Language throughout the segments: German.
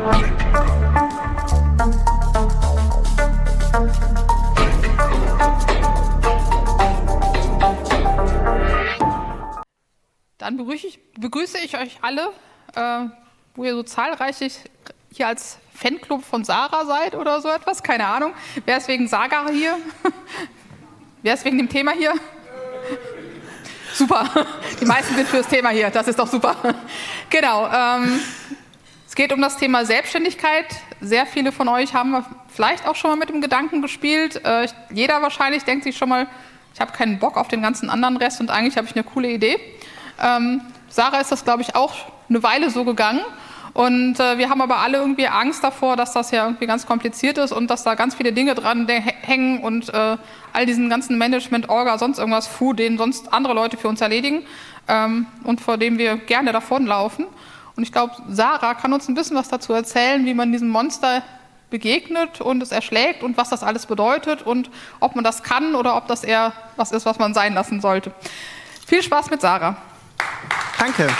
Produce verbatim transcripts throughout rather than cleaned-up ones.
Dann begrüße ich, begrüße ich euch alle, äh, wo ihr so zahlreich hier als Fanclub von Sarah seid oder so etwas, keine Ahnung. Wer ist wegen Sarah hier? Wer ist wegen dem Thema hier? Super, die meisten sind fürs Thema hier, das ist doch super. Genau, ähm, es geht um das Thema Selbstständigkeit. Sehr viele von euch haben vielleicht auch schon mal mit dem Gedanken gespielt. Äh, jeder wahrscheinlich denkt sich schon mal, ich habe keinen Bock auf den ganzen anderen Rest und eigentlich habe ich eine coole Idee. Ähm, Sarah ist das, glaube ich, auch eine Weile so gegangen. Und äh, wir haben aber alle irgendwie Angst davor, dass das ja irgendwie ganz kompliziert ist und dass da ganz viele Dinge dran hängen und äh, all diesen ganzen Management, Orga, sonst irgendwas, Fu, den sonst andere Leute für uns erledigen ähm, und vor dem wir gerne davonlaufen. Und ich glaube, Sarah kann uns ein bisschen was dazu erzählen, wie man diesem Monster begegnet und es erschlägt und was das alles bedeutet und ob man das kann oder ob das eher was ist, was man sein lassen sollte. Viel Spaß mit Sarah. Danke.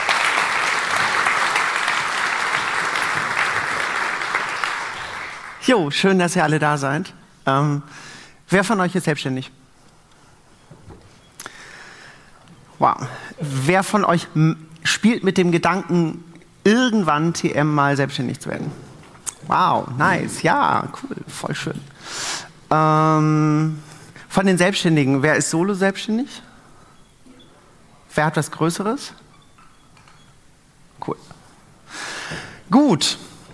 Jo, schön, dass ihr alle da seid. Ähm, wer von euch ist selbstständig? Wow. Wer von euch m- spielt mit dem Gedanken, irgendwann T M mal selbstständig zu werden? Wow, nice. Ja, cool, voll schön. Ähm, von den Selbstständigen, wer ist solo selbstständig? Wer hat was Größeres? Cool. Gut.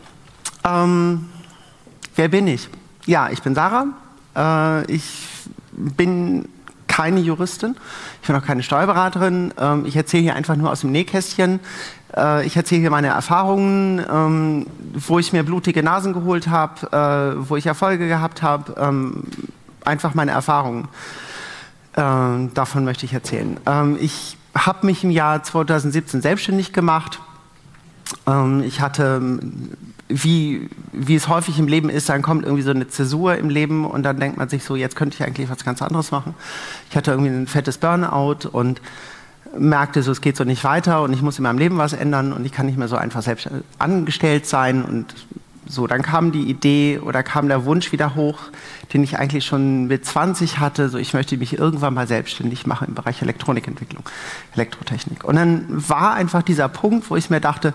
Ähm, wer bin ich? Ja, ich bin Sarah. Äh, ich bin keine Juristin. Ich bin auch keine Steuerberaterin. Ähm, ich erzähle hier einfach nur aus dem Nähkästchen. Äh, ich erzähle hier meine Erfahrungen, ähm, wo ich mir blutige Nasen geholt habe, äh, wo ich Erfolge gehabt habe. Ähm, einfach meine Erfahrungen. Ähm, davon möchte ich erzählen. Ähm, ich habe mich im Jahr zweitausendsiebzehn selbstständig gemacht. Ähm, ich hatte, wie, wie es häufig im Leben ist, dann kommt irgendwie so eine Zäsur im Leben und dann denkt man sich so, jetzt könnte ich eigentlich was ganz anderes machen. Ich hatte irgendwie ein fettes Burnout und merkte so, es geht so nicht weiter und ich muss in meinem Leben was ändern und ich kann nicht mehr so einfach selbst angestellt sein und so. Dann kam die Idee oder kam der Wunsch wieder hoch, den ich eigentlich schon mit zwanzig hatte, so ich möchte mich irgendwann mal selbstständig machen im Bereich Elektronikentwicklung, Elektrotechnik. Und dann war einfach dieser Punkt, wo ich mir dachte,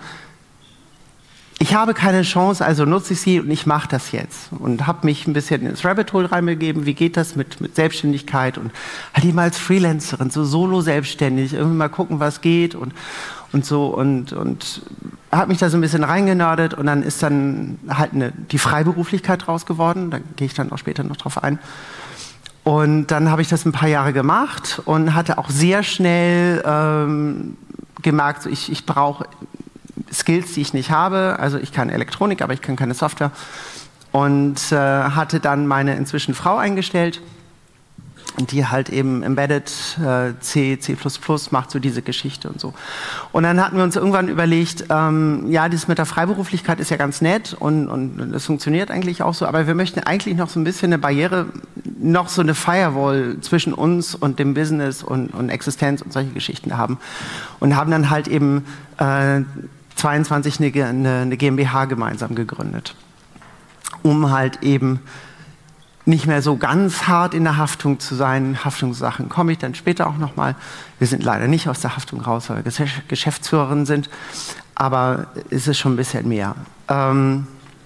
ich habe keine Chance, also nutze ich sie und ich mache das jetzt. Und habe mich ein bisschen ins Rabbit Hole reingegeben, wie geht das mit, mit Selbstständigkeit und halt eben als Freelancerin, so solo selbstständig, irgendwie mal gucken, was geht und, und so und, und habe mich da so ein bisschen reingenördet und dann ist dann halt eine, die Freiberuflichkeit draus geworden, da gehe ich dann auch später noch drauf ein. Und dann habe ich das ein paar Jahre gemacht und hatte auch sehr schnell ähm, gemerkt, so ich, ich brauche Skills, die ich nicht habe. Also ich kann Elektronik, aber ich kann keine Software. Und äh, hatte dann meine inzwischen Frau eingestellt, die halt eben Embedded äh, C, C plus plus macht, so diese Geschichte und so. Und dann hatten wir uns irgendwann überlegt, ähm, ja, das mit der Freiberuflichkeit ist ja ganz nett und, und das funktioniert eigentlich auch so, aber wir möchten eigentlich noch so ein bisschen eine Barriere, noch so eine Firewall zwischen uns und dem Business und, und Existenz und solche Geschichten haben. Und haben dann halt eben äh, zweiundzwanzig eine, eine, eine GmbH gemeinsam gegründet, um halt eben nicht mehr so ganz hart in der Haftung zu sein. Haftungssachen komme ich dann später auch nochmal. Wir sind leider nicht aus der Haftung raus, weil wir Geschäftsführerin sind, aber es ist schon ein bisschen mehr. Ähm,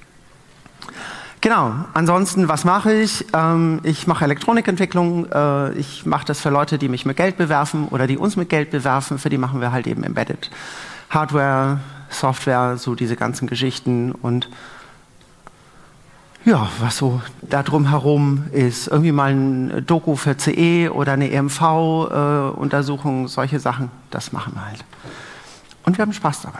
genau, ansonsten, was mache ich? Ähm, ich mache Elektronikentwicklung. Äh, ich mache das für Leute, die mich mit Geld bewerfen oder die uns mit Geld bewerfen. Für die machen wir halt eben Embedded Hardware, Software, so diese ganzen Geschichten und ja, was so da drum herum ist. Irgendwie mal ein Doku für C E oder eine E M V-Untersuchung, äh, solche Sachen, das machen wir halt. Und wir haben Spaß dabei.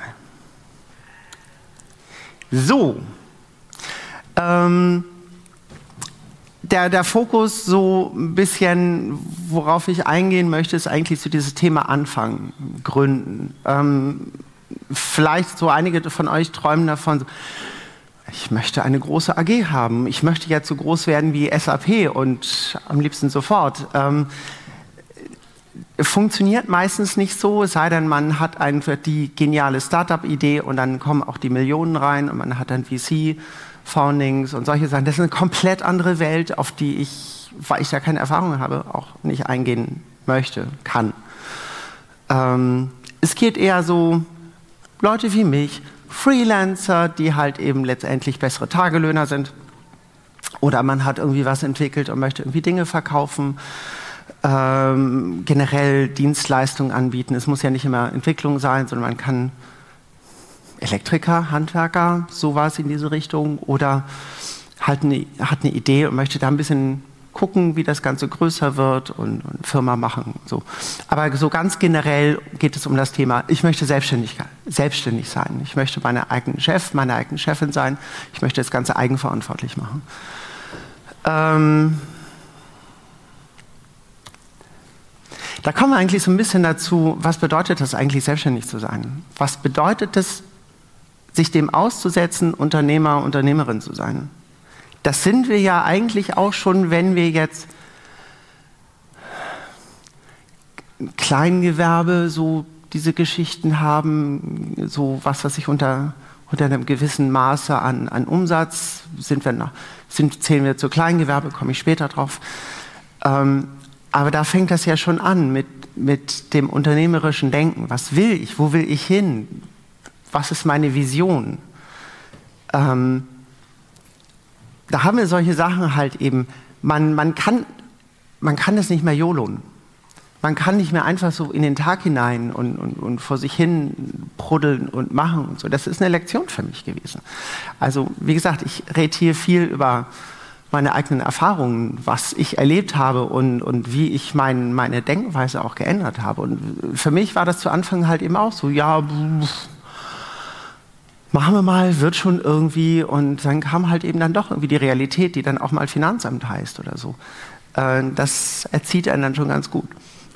So. Ähm, der, der Fokus so ein bisschen, worauf ich eingehen möchte, ist eigentlich so dieses Thema Anfangen, Gründen. Ähm, vielleicht so einige von euch träumen davon, so, ich möchte eine große A G haben. Ich möchte jetzt so groß werden wie S A P und am liebsten sofort. Ähm, funktioniert meistens nicht so, es sei denn, man hat einfach die geniale Startup-Idee und dann kommen auch die Millionen rein und man hat dann V C-Foundings und solche Sachen. Das ist eine komplett andere Welt, auf die ich, weil ich da keine Erfahrung habe, auch nicht eingehen möchte, kann. Ähm, es geht eher so, Leute wie mich, Freelancer, die halt eben letztendlich bessere Tagelöhner sind. Oder man hat irgendwie was entwickelt und möchte irgendwie Dinge verkaufen, ähm, generell Dienstleistungen anbieten. Es muss ja nicht immer Entwicklung sein, sondern man kann Elektriker, Handwerker, sowas in diese Richtung. Oder halt eine, hat eine Idee und möchte da ein bisschen gucken, wie das Ganze größer wird und, und Firma machen. So. Aber so ganz generell geht es um das Thema, ich möchte selbstständig, selbstständig sein. Ich möchte meine eigenen Chef, meine eigene Chefin sein. Ich möchte das Ganze eigenverantwortlich machen. Ähm da kommen wir eigentlich so ein bisschen dazu, was bedeutet das eigentlich, selbstständig zu sein? Was bedeutet es, sich dem auszusetzen, Unternehmer, Unternehmerin zu sein? Das sind wir ja eigentlich auch schon, wenn wir jetzt Kleingewerbe, so diese Geschichten haben, so was, was ich unter, unter einem gewissen Maße an, an Umsatz, sind wir noch, sind, zählen wir zu Kleingewerbe, komme ich später drauf. Ähm, aber da fängt das ja schon an mit, mit dem unternehmerischen Denken. Was will ich? Wo will ich hin? Was ist meine Vision? Ähm, Da haben wir solche Sachen halt eben, man, man, kann, man kann das nicht mehr YOLOen. Man kann nicht mehr einfach so in den Tag hinein und, und, und vor sich hin bruddeln und machen und so. Das ist eine Lektion für mich gewesen. Also wie gesagt, ich rede hier viel über meine eigenen Erfahrungen, was ich erlebt habe und, und wie ich mein, meine Denkweise auch geändert habe. Und für mich war das zu Anfang halt eben auch so, ja, machen wir mal, wird schon irgendwie, und dann kam halt eben dann doch irgendwie die Realität, die dann auch mal Finanzamt heißt oder so. Das erzieht einen dann schon ganz gut.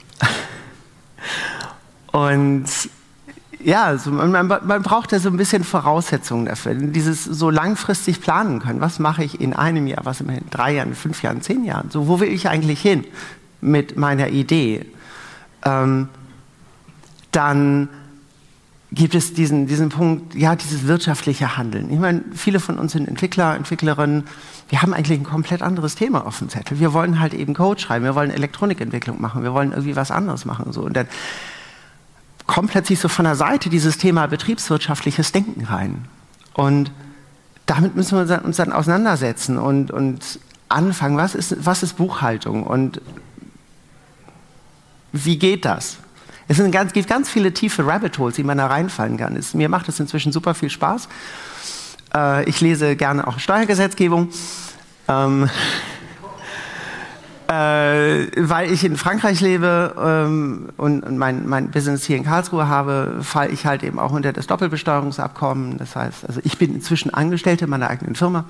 Und ja, also man, man braucht ja so ein bisschen Voraussetzungen dafür, dieses so langfristig planen können. Was mache ich in einem Jahr, was in drei Jahren, fünf Jahren, zehn Jahren? So, wo will ich eigentlich hin mit meiner Idee? Ähm, dann gibt es diesen, diesen Punkt, ja, dieses wirtschaftliche Handeln. Ich meine, viele von uns sind Entwickler, Entwicklerinnen, wir haben eigentlich ein komplett anderes Thema auf dem Zettel. Wir wollen halt eben Code schreiben, wir wollen Elektronikentwicklung machen, wir wollen irgendwie was anderes machen. So. Und dann kommt plötzlich so von der Seite dieses Thema betriebswirtschaftliches Denken rein. Und damit müssen wir uns dann auseinandersetzen und, und anfangen, was ist, was ist Buchhaltung und wie geht das? Es sind ganz, gibt ganz viele tiefe Rabbit Holes, die man da reinfallen kann. Es, mir macht es inzwischen super viel Spaß. Äh, ich lese gerne auch Steuergesetzgebung, ähm, äh, weil ich in Frankreich lebe ähm, und, und mein, mein Business hier in Karlsruhe habe, falle ich halt eben auch unter das Doppelbesteuerungsabkommen. Das heißt, also ich bin inzwischen Angestellte meiner eigenen Firma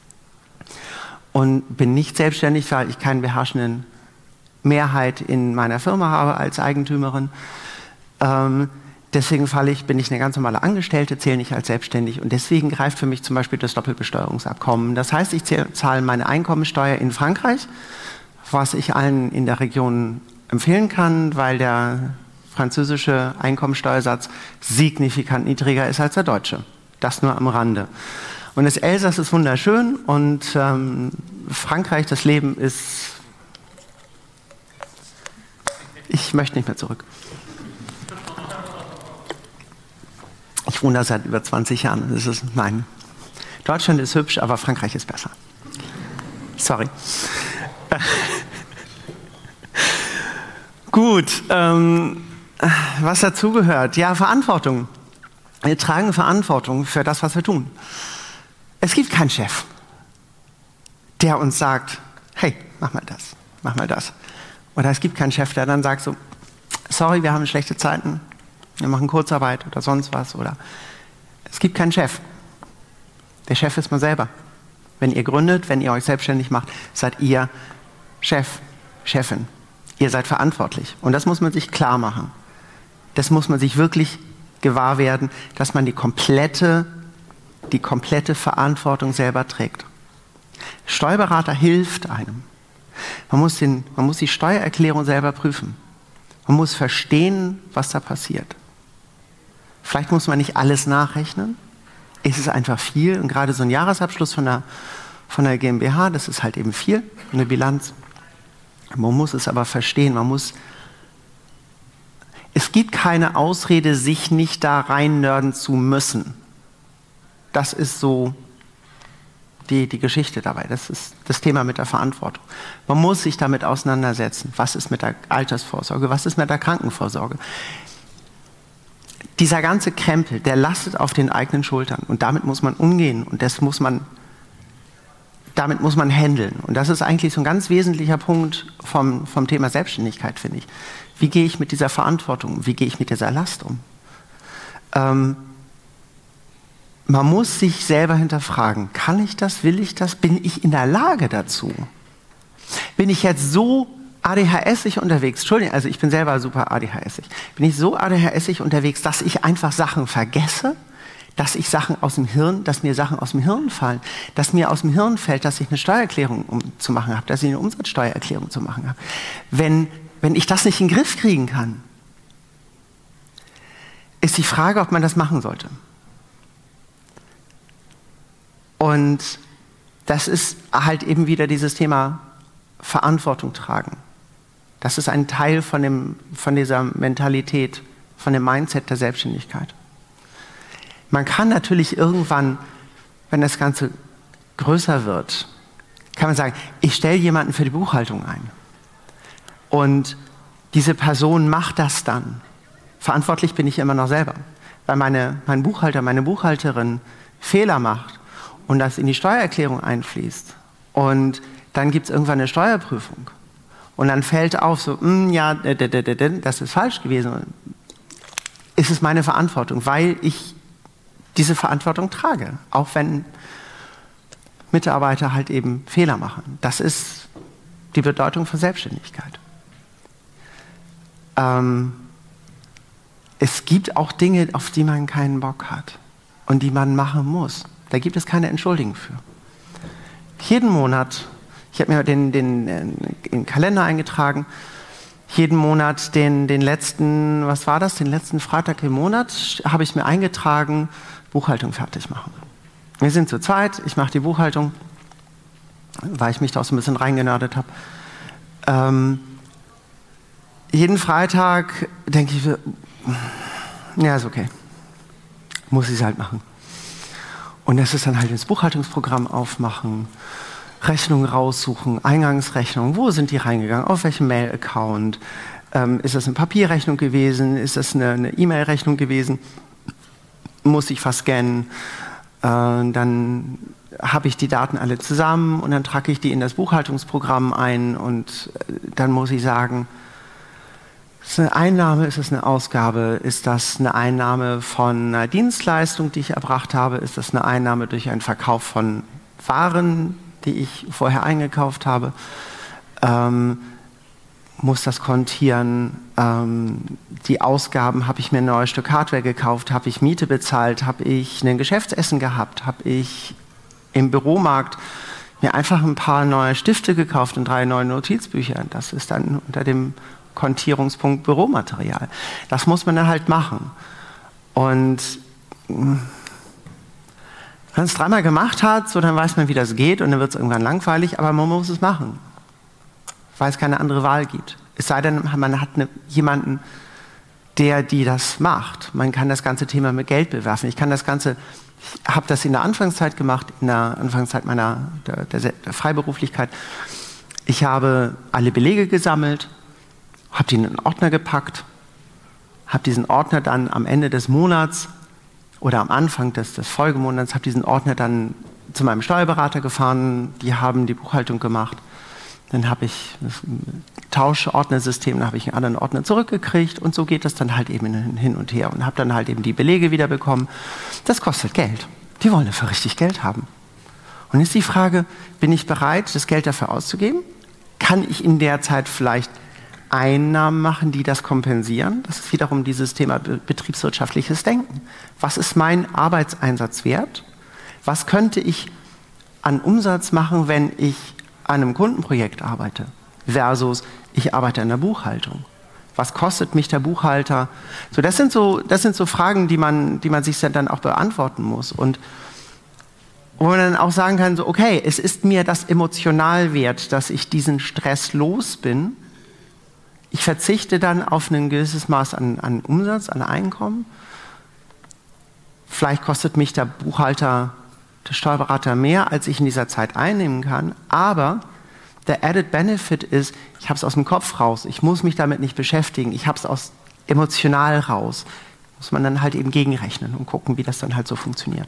und bin nicht selbstständig, weil ich keinen beherrschenden Mehrheit in meiner Firma habe als Eigentümerin. Ähm, deswegen falle ich, bin ich eine ganz normale Angestellte, zähle nicht als selbstständig und deswegen greift für mich zum Beispiel das Doppelbesteuerungsabkommen. Das heißt, ich zahle meine Einkommensteuer in Frankreich, was ich allen in der Region empfehlen kann, weil der französische Einkommensteuersatz signifikant niedriger ist als der deutsche. Das nur am Rande. Und das Elsass ist wunderschön und ähm, Frankreich, das Leben ist... Ich möchte nicht mehr zurück. Ich wohne da seit über zwanzig Jahren. Das ist, nein. Deutschland ist hübsch, aber Frankreich ist besser. Sorry. Gut, ähm, was dazugehört? Ja, Verantwortung. Wir tragen Verantwortung für das, was wir tun. Es gibt keinen Chef, der uns sagt, hey, mach mal das, mach mal das. Oder es gibt keinen Chef, der dann sagt so, sorry, wir haben schlechte Zeiten, wir machen Kurzarbeit oder sonst was. Oder es gibt keinen Chef. Der Chef ist man selber. Wenn ihr gründet, wenn ihr euch selbstständig macht, seid ihr Chef, Chefin. Ihr seid verantwortlich. Und das muss man sich klar machen. Das muss man sich wirklich gewahr werden, dass man die komplette, die komplette Verantwortung selber trägt. Steuerberater hilft einem. Man muss, den, man muss die Steuererklärung selber prüfen. Man muss verstehen, was da passiert. Vielleicht muss man nicht alles nachrechnen. Es ist einfach viel. Und gerade so ein Jahresabschluss von der, von der GmbH, das ist halt eben viel, eine Bilanz. Man muss es aber verstehen. Man muss, es gibt keine Ausrede, sich nicht da reinnörden zu müssen. Das ist so die, die Geschichte dabei. Das ist das Thema mit der Verantwortung. Man muss sich damit auseinandersetzen. Was ist mit der Altersvorsorge? Was ist mit der Krankenvorsorge? Dieser ganze Krempel, der lastet auf den eigenen Schultern. Und damit muss man umgehen. Und das muss man, damit muss man handeln. Und das ist eigentlich so ein ganz wesentlicher Punkt vom, vom Thema Selbstständigkeit, finde ich. Wie gehe ich mit dieser Verantwortung um? Wie gehe ich mit dieser Last um? Ähm, man muss sich selber hinterfragen, kann ich das, will ich das, bin ich in der Lage dazu? Bin ich jetzt so A D H S-ig unterwegs, Entschuldigung, also ich bin selber super A D H S-ig, bin ich so A D H S-ig unterwegs, dass ich einfach Sachen vergesse, dass ich Sachen aus dem Hirn, dass mir Sachen aus dem Hirn fallen, dass mir aus dem Hirn fällt, dass ich eine Steuererklärung um, zu machen habe, dass ich eine Umsatzsteuererklärung zu machen habe. Wenn, wenn ich das nicht in den Griff kriegen kann, ist die Frage, ob man das machen sollte. Und das ist halt eben wieder dieses Thema Verantwortung tragen. Das ist ein Teil von, dem, von dieser Mentalität, von dem Mindset der Selbstständigkeit. Man kann natürlich irgendwann, wenn das Ganze größer wird, kann man sagen, ich stelle jemanden für die Buchhaltung ein. Und diese Person macht das dann. Verantwortlich bin ich immer noch selber. Weil meine, mein Buchhalter, meine Buchhalterin Fehler macht und das in die Steuererklärung einfließt. Und dann gibt es irgendwann eine Steuerprüfung. Und dann fällt auf, so, mh, ja, das ist falsch gewesen. Ist es meine Verantwortung, weil ich diese Verantwortung trage. Auch wenn Mitarbeiter halt eben Fehler machen. Das ist die Bedeutung von Selbstständigkeit. Ähm, es gibt auch Dinge, auf die man keinen Bock hat und die man machen muss. Da gibt es keine Entschuldigung für. Jeden Monat, ich habe mir den, den, den Kalender eingetragen, jeden Monat den, den letzten, was war das, den letzten Freitag im Monat habe ich mir eingetragen, Buchhaltung fertig machen. Wir sind zu zweit, ich mache die Buchhaltung, weil ich mich da auch so ein bisschen reingenördet habe. Ähm, jeden Freitag denke ich, ja, ist okay. Muss ich es halt machen. Und das ist dann halt das Buchhaltungsprogramm aufmachen, Rechnungen raussuchen, Eingangsrechnungen, wo sind die reingegangen, auf welchem Mail-Account, ähm, ist das eine Papierrechnung gewesen, ist das eine, eine E-Mail-Rechnung gewesen, muss ich verscannen, äh, dann habe ich die Daten alle zusammen und dann trage ich die in das Buchhaltungsprogramm ein und äh, dann muss ich sagen, ist das eine Einnahme, ist das eine Ausgabe, ist das eine Einnahme von einer Dienstleistung, die ich erbracht habe, ist das eine Einnahme durch einen Verkauf von Waren, die ich vorher eingekauft habe, ähm, muss das kontieren, ähm, die Ausgaben, habe ich mir ein neues Stück Hardware gekauft, habe ich Miete bezahlt, habe ich ein Geschäftsessen gehabt, habe ich im Büromarkt mir einfach ein paar neue Stifte gekauft und drei neue Notizbücher. Das ist dann unter dem Kontierungspunkt Büromaterial. Das muss man dann halt machen. Und wenn man es dreimal gemacht hat, so dann weiß man, wie das geht und dann wird es irgendwann langweilig, aber man muss es machen, weil es keine andere Wahl gibt. Es sei denn, man hat eine, jemanden, der die das macht. Man kann das ganze Thema mit Geld bewerfen. Ich kann das Ganze, ich habe das in der Anfangszeit gemacht, in der Anfangszeit meiner der, der, der Freiberuflichkeit. Ich habe alle Belege gesammelt, habe die in einen Ordner gepackt, habe diesen Ordner dann am Ende des Monats oder am Anfang des, des Folgemonats, habe diesen Ordner dann zu meinem Steuerberater gefahren, die haben die Buchhaltung gemacht. Dann habe ich das Tauschordnersystem, dann habe ich einen anderen Ordner zurückgekriegt und so geht das dann halt eben hin und her und habe dann halt eben die Belege wieder bekommen. Das kostet Geld. Die wollen dafür richtig Geld haben. Und jetzt die Frage, bin ich bereit, das Geld dafür auszugeben? Kann ich in der Zeit vielleicht Einnahmen machen, die das kompensieren? Das ist wiederum dieses Thema betriebswirtschaftliches Denken. Was ist mein Arbeitseinsatz wert? Was könnte ich an Umsatz machen, wenn ich an einem Kundenprojekt arbeite? Versus, ich arbeite in der Buchhaltung. Was kostet mich der Buchhalter? So, das sind so, das sind so Fragen, die man, die man sich dann auch beantworten muss. Und wo man dann auch sagen kann, so, okay, es ist mir das emotional wert, dass ich diesen Stress los bin. Ich verzichte dann auf ein gewisses Maß an, an Umsatz, an Einkommen. Vielleicht kostet mich der Buchhalter, der Steuerberater mehr, als ich in dieser Zeit einnehmen kann. Aber der Added Benefit ist, ich habe es aus dem Kopf raus. Ich muss mich damit nicht beschäftigen. Ich habe es aus emotional raus. Muss man dann halt eben gegenrechnen und gucken, wie das dann halt so funktioniert.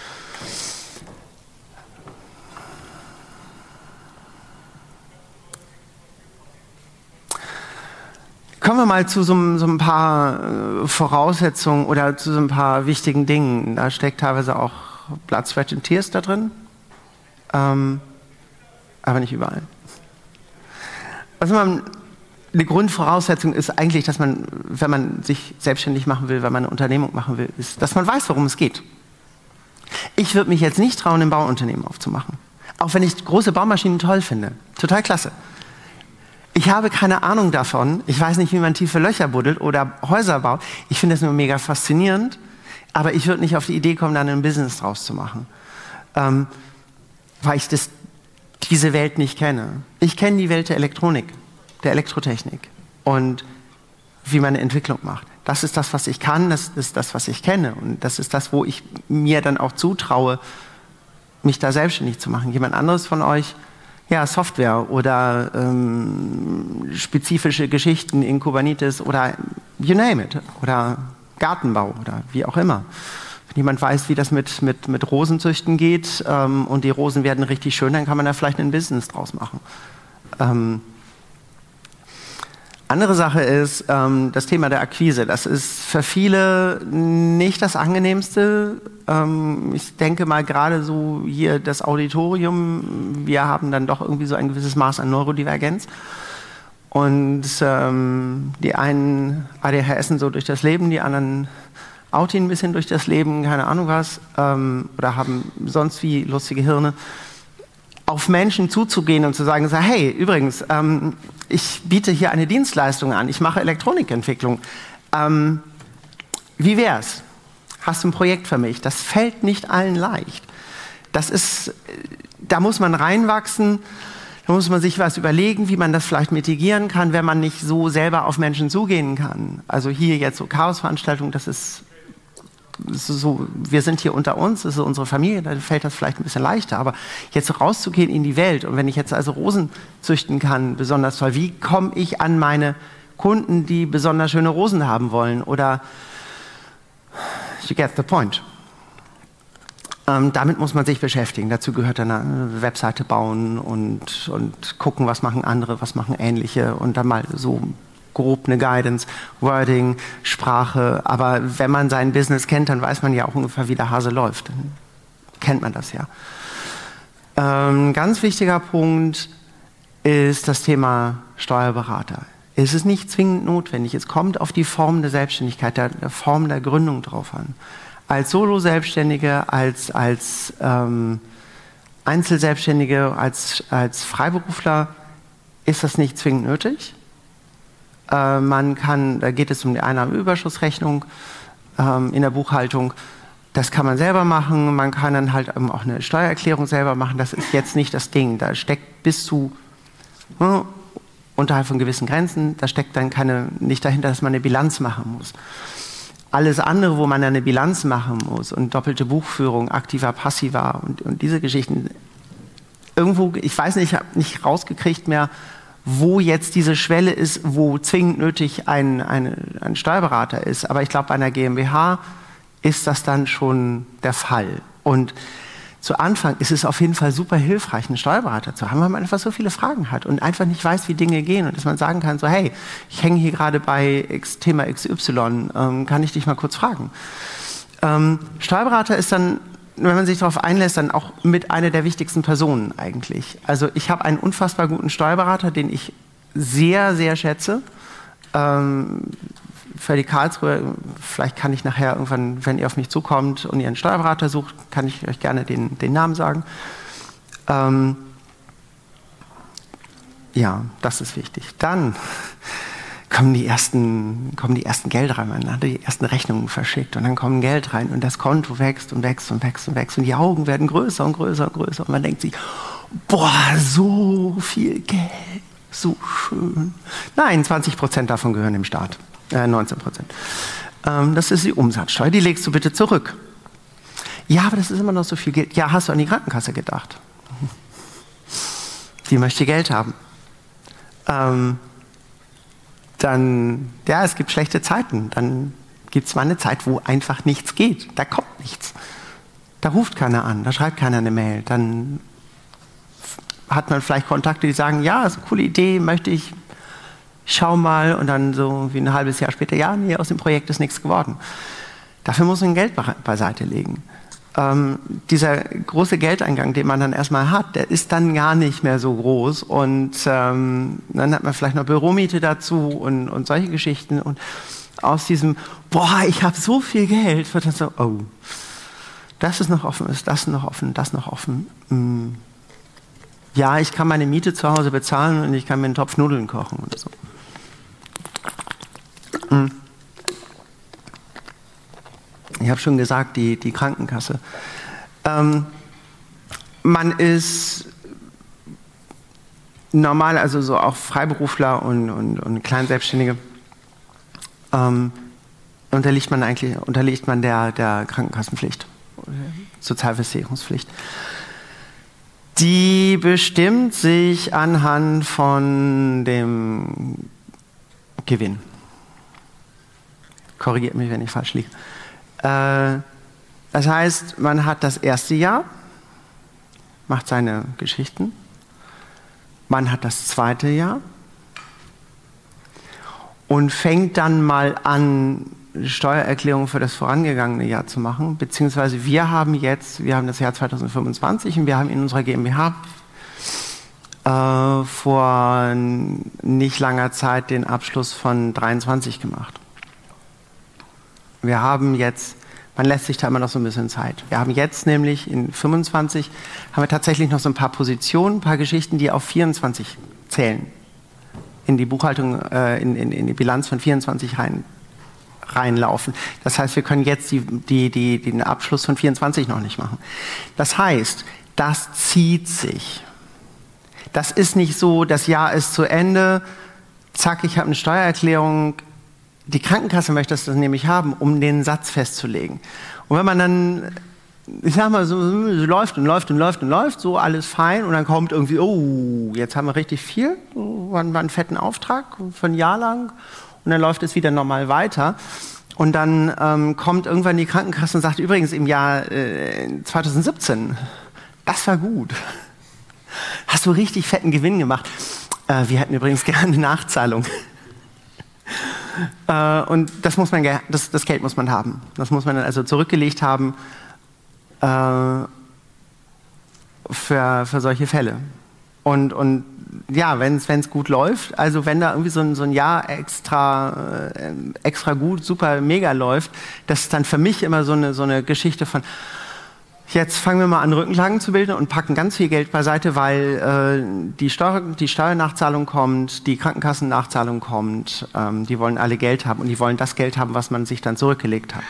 Kommen wir mal zu so, so ein paar äh, Voraussetzungen oder zu so ein paar wichtigen Dingen. Da steckt teilweise auch Blood, Sweat and Tears da drin, ähm, aber nicht überall. Also man, eine Grundvoraussetzung ist eigentlich, dass man, wenn man sich selbstständig machen will, wenn man eine Unternehmung machen will, ist, dass man weiß, worum es geht. Ich würde mich jetzt nicht trauen, ein Bauunternehmen aufzumachen. Auch wenn ich große Baumaschinen toll finde. Total klasse. Ich habe keine Ahnung davon. Ich weiß nicht, wie man tiefe Löcher buddelt oder Häuser baut. Ich finde das nur mega faszinierend. Aber ich würde nicht auf die Idee kommen, da ein Business draus zu machen. Ähm, weil ich das, diese Welt nicht kenne. Ich kenne die Welt der Elektronik, der Elektrotechnik und wie man eine Entwicklung macht. Das ist das, was ich kann, das ist das, was ich kenne. Und das ist das, wo ich mir dann auch zutraue, mich da selbstständig zu machen. Jemand anderes von euch, ja, Software oder ähm, spezifische Geschichten in Kubernetes oder you name it. Oder Gartenbau oder wie auch immer. Wenn jemand weiß, wie das mit, mit, mit Rosenzüchten geht ähm, und die Rosen werden richtig schön, dann kann man da vielleicht ein Business draus machen. Ähm, andere Sache ist ähm, das Thema der Akquise. Das ist für viele nicht das Angenehmste. Ähm, ich denke mal gerade so hier das Auditorium, wir haben dann doch irgendwie so ein gewisses Maß an Neurodivergenz. Und ähm, die einen A D H S'en so durch das Leben, die anderen Autin ein bisschen durch das Leben, keine Ahnung was, ähm, oder haben sonst wie lustige Hirne. Auf Menschen zuzugehen und zu sagen, so, hey, übrigens, ähm, ich biete hier eine Dienstleistung an, ich mache Elektronikentwicklung. Ähm, wie wär's? Hast du ein Projekt für mich? Das fällt nicht allen leicht. Das ist, da muss man reinwachsen, da muss man sich was überlegen, wie man das vielleicht mitigieren kann, wenn man nicht so selber auf Menschen zugehen kann. Also hier jetzt so Chaosveranstaltungen, das ist so, wir sind hier unter uns, das ist unsere Familie, da fällt das vielleicht ein bisschen leichter, aber jetzt so rauszugehen in die Welt und wenn ich jetzt also Rosen züchten kann, besonders toll, wie komme ich an meine Kunden, die besonders schöne Rosen haben wollen oder you get the point. Ähm, damit muss man sich beschäftigen, dazu gehört dann eine Webseite bauen und, und gucken, was machen andere, was machen ähnliche und dann mal so grob eine Guidance, Wording, Sprache, aber wenn man sein Business kennt, dann weiß man ja auch ungefähr, wie der Hase läuft. Dann kennt man das ja. Ähm, ganz wichtiger Punkt ist das Thema Steuerberater. Es ist nicht zwingend notwendig. Es kommt auf die Form der Selbstständigkeit, der, der Form der Gründung drauf an. Als Solo-Selbstständige, als, als ähm, Einzelselbstständige, als, als Freiberufler ist das nicht zwingend nötig. Äh, man kann, da geht es um die Einnahmenüberschussrechnung ähm, in der Buchhaltung. Das kann man selber machen. Man kann dann halt ähm, auch eine Steuererklärung selber machen. Das ist jetzt nicht das Ding. Da steckt bis zu äh, unterhalb von gewissen Grenzen, da steckt dann keine, nicht dahinter, dass man eine Bilanz machen muss. Alles andere, wo man eine Bilanz machen muss und doppelte Buchführung, aktiver, passiver und, und diese Geschichten, irgendwo, ich weiß nicht, ich habe nicht rausgekriegt mehr, wo jetzt diese Schwelle ist, wo zwingend nötig ein, ein, ein Steuerberater ist. Aber ich glaube, bei einer GmbH ist das dann schon der Fall. Und zu Anfang ist es auf jeden Fall super hilfreich, einen Steuerberater zu haben, weil man einfach so viele Fragen hat und einfach nicht weiß, wie Dinge gehen und dass man sagen kann, so hey, ich hänge hier gerade bei X, Thema X Y, ähm, kann ich dich mal kurz fragen. Ähm, Steuerberater ist dann, wenn man sich darauf einlässt, dann auch mit einer der wichtigsten Personen eigentlich. Also ich habe einen unfassbar guten Steuerberater, den ich sehr, sehr schätze. Ähm, für die Karlsruhe, vielleicht kann ich nachher irgendwann, wenn ihr auf mich zukommt und ihr einen Steuerberater sucht, kann ich euch gerne den, den Namen sagen. Ähm, ja, das ist wichtig. Dann kommen die ersten, kommen die ersten Geld rein, man hat die ersten Rechnungen verschickt und dann kommt Geld rein und das Konto wächst und wächst und wächst und wächst und die Augen werden größer und größer und größer und man denkt sich, boah, so viel Geld, so schön. Nein, zwanzig Prozent davon gehören dem Staat, äh, neunzehn Prozent. Ähm, das ist die Umsatzsteuer, die legst du bitte zurück. Ja, aber das ist immer noch so viel Geld. Ja, hast du an die Krankenkasse gedacht? Die möchte Geld haben. Ähm, dann, ja, es gibt schlechte Zeiten. Dann gibt es mal eine Zeit, wo einfach nichts geht. Da kommt nichts. Da ruft keiner an, da schreibt keiner eine Mail. Dann hat man vielleicht Kontakte, die sagen, ja, ist eine coole Idee, möchte ich, schau mal. Und dann so wie ein halbes Jahr später, ja, nee, aus dem Projekt ist nichts geworden. Dafür muss man Geld beiseite legen. Ähm, dieser große Geldeingang, den man dann erstmal hat, der ist dann gar nicht mehr so groß und ähm, dann hat man vielleicht noch Büromiete dazu und, und solche Geschichten und aus diesem, boah, ich habe so viel Geld, wird dann so, oh, das ist noch offen, ist das noch offen, das noch offen. Hm. Ja, ich kann meine Miete zu Hause bezahlen und ich kann mir einen Topf Nudeln kochen und so. Hm. Ich habe schon gesagt, die, die Krankenkasse. Ähm, man ist normal, also so auch Freiberufler und, und, und Kleinselbstständige, ähm, unterliegt man eigentlich unterliegt man der, der Krankenkassenpflicht, Sozialversicherungspflicht. Die bestimmt sich anhand von dem Gewinn. Korrigiert mich, wenn ich falsch liege. Das heißt, man hat das erste Jahr, macht seine Geschichten, man hat das zweite Jahr und fängt dann mal an, Steuererklärung für das vorangegangene Jahr zu machen, beziehungsweise wir haben jetzt, wir haben das Jahr zweitausendfünfundzwanzig und wir haben in unserer GmbH äh, vor nicht langer Zeit den Abschluss von dreiundzwanzig gemacht. Wir haben jetzt, man lässt sich da immer noch so ein bisschen Zeit. Wir haben jetzt nämlich in fünfundzwanzig, haben wir tatsächlich noch so ein paar Positionen, ein paar Geschichten, die auf vierundzwanzig zählen. In die Buchhaltung, äh, in, in, in die Bilanz von vierundzwanzig rein, reinlaufen. Das heißt, wir können jetzt die, die, die, den Abschluss von vierundzwanzig noch nicht machen. Das heißt, das zieht sich. Das ist nicht so, das Jahr ist zu Ende, zack, ich habe eine Steuererklärung. Die Krankenkasse möchte das nämlich haben, um den Satz festzulegen. Und wenn man dann, ich sag mal, so, so läuft und läuft und läuft und läuft, so alles fein, und dann kommt irgendwie, oh, jetzt haben wir richtig viel, war einen fetten Auftrag für ein Jahr lang, und dann läuft es wieder normal weiter. Und dann ähm, kommt irgendwann die Krankenkasse und sagt, übrigens im Jahr äh, zweitausendsiebzehn, das war gut. Hast du richtig fetten Gewinn gemacht. Äh, wir hätten übrigens gerne eine Nachzahlung. Äh, und das, muss man, das, das Geld muss man haben. Das muss man dann also zurückgelegt haben äh, für, für solche Fälle. Und, und ja, wenn es gut läuft, also wenn da irgendwie so ein, so ein Jahr extra, äh, extra gut, super, mega läuft, das ist dann für mich immer so eine, so eine Geschichte von, jetzt fangen wir mal an, Rückenlagen zu bilden und packen ganz viel Geld beiseite, weil äh, die, Steuer, die Steuernachzahlung kommt, die Krankenkassennachzahlung kommt, ähm, die wollen alle Geld haben und die wollen das Geld haben, was man sich dann zurückgelegt hat.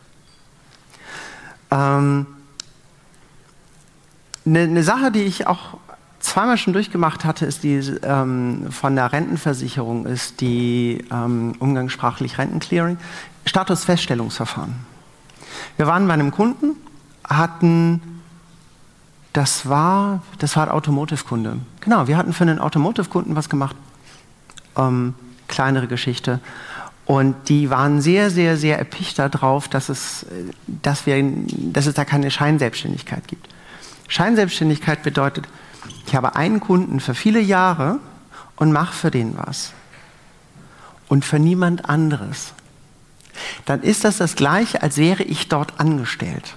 Ähm, eine, eine Sache, die ich auch zweimal schon durchgemacht hatte, ist die ähm, von der Rentenversicherung, ist die ähm, umgangssprachlich Rentenclearing, Statusfeststellungsverfahren. Wir waren bei einem Kunden, hatten, das war, das war ein Automotive-Kunde. Genau, wir hatten für einen Automotive-Kunden was gemacht, ähm, kleinere Geschichte. Und die waren sehr, sehr, sehr erpicht darauf, dass es, dass wir, dass es da keine Scheinselbstständigkeit gibt. Scheinselbstständigkeit bedeutet, ich habe einen Kunden für viele Jahre und mache für den was. Und für niemand anderes. Dann ist das das Gleiche, als wäre ich dort angestellt.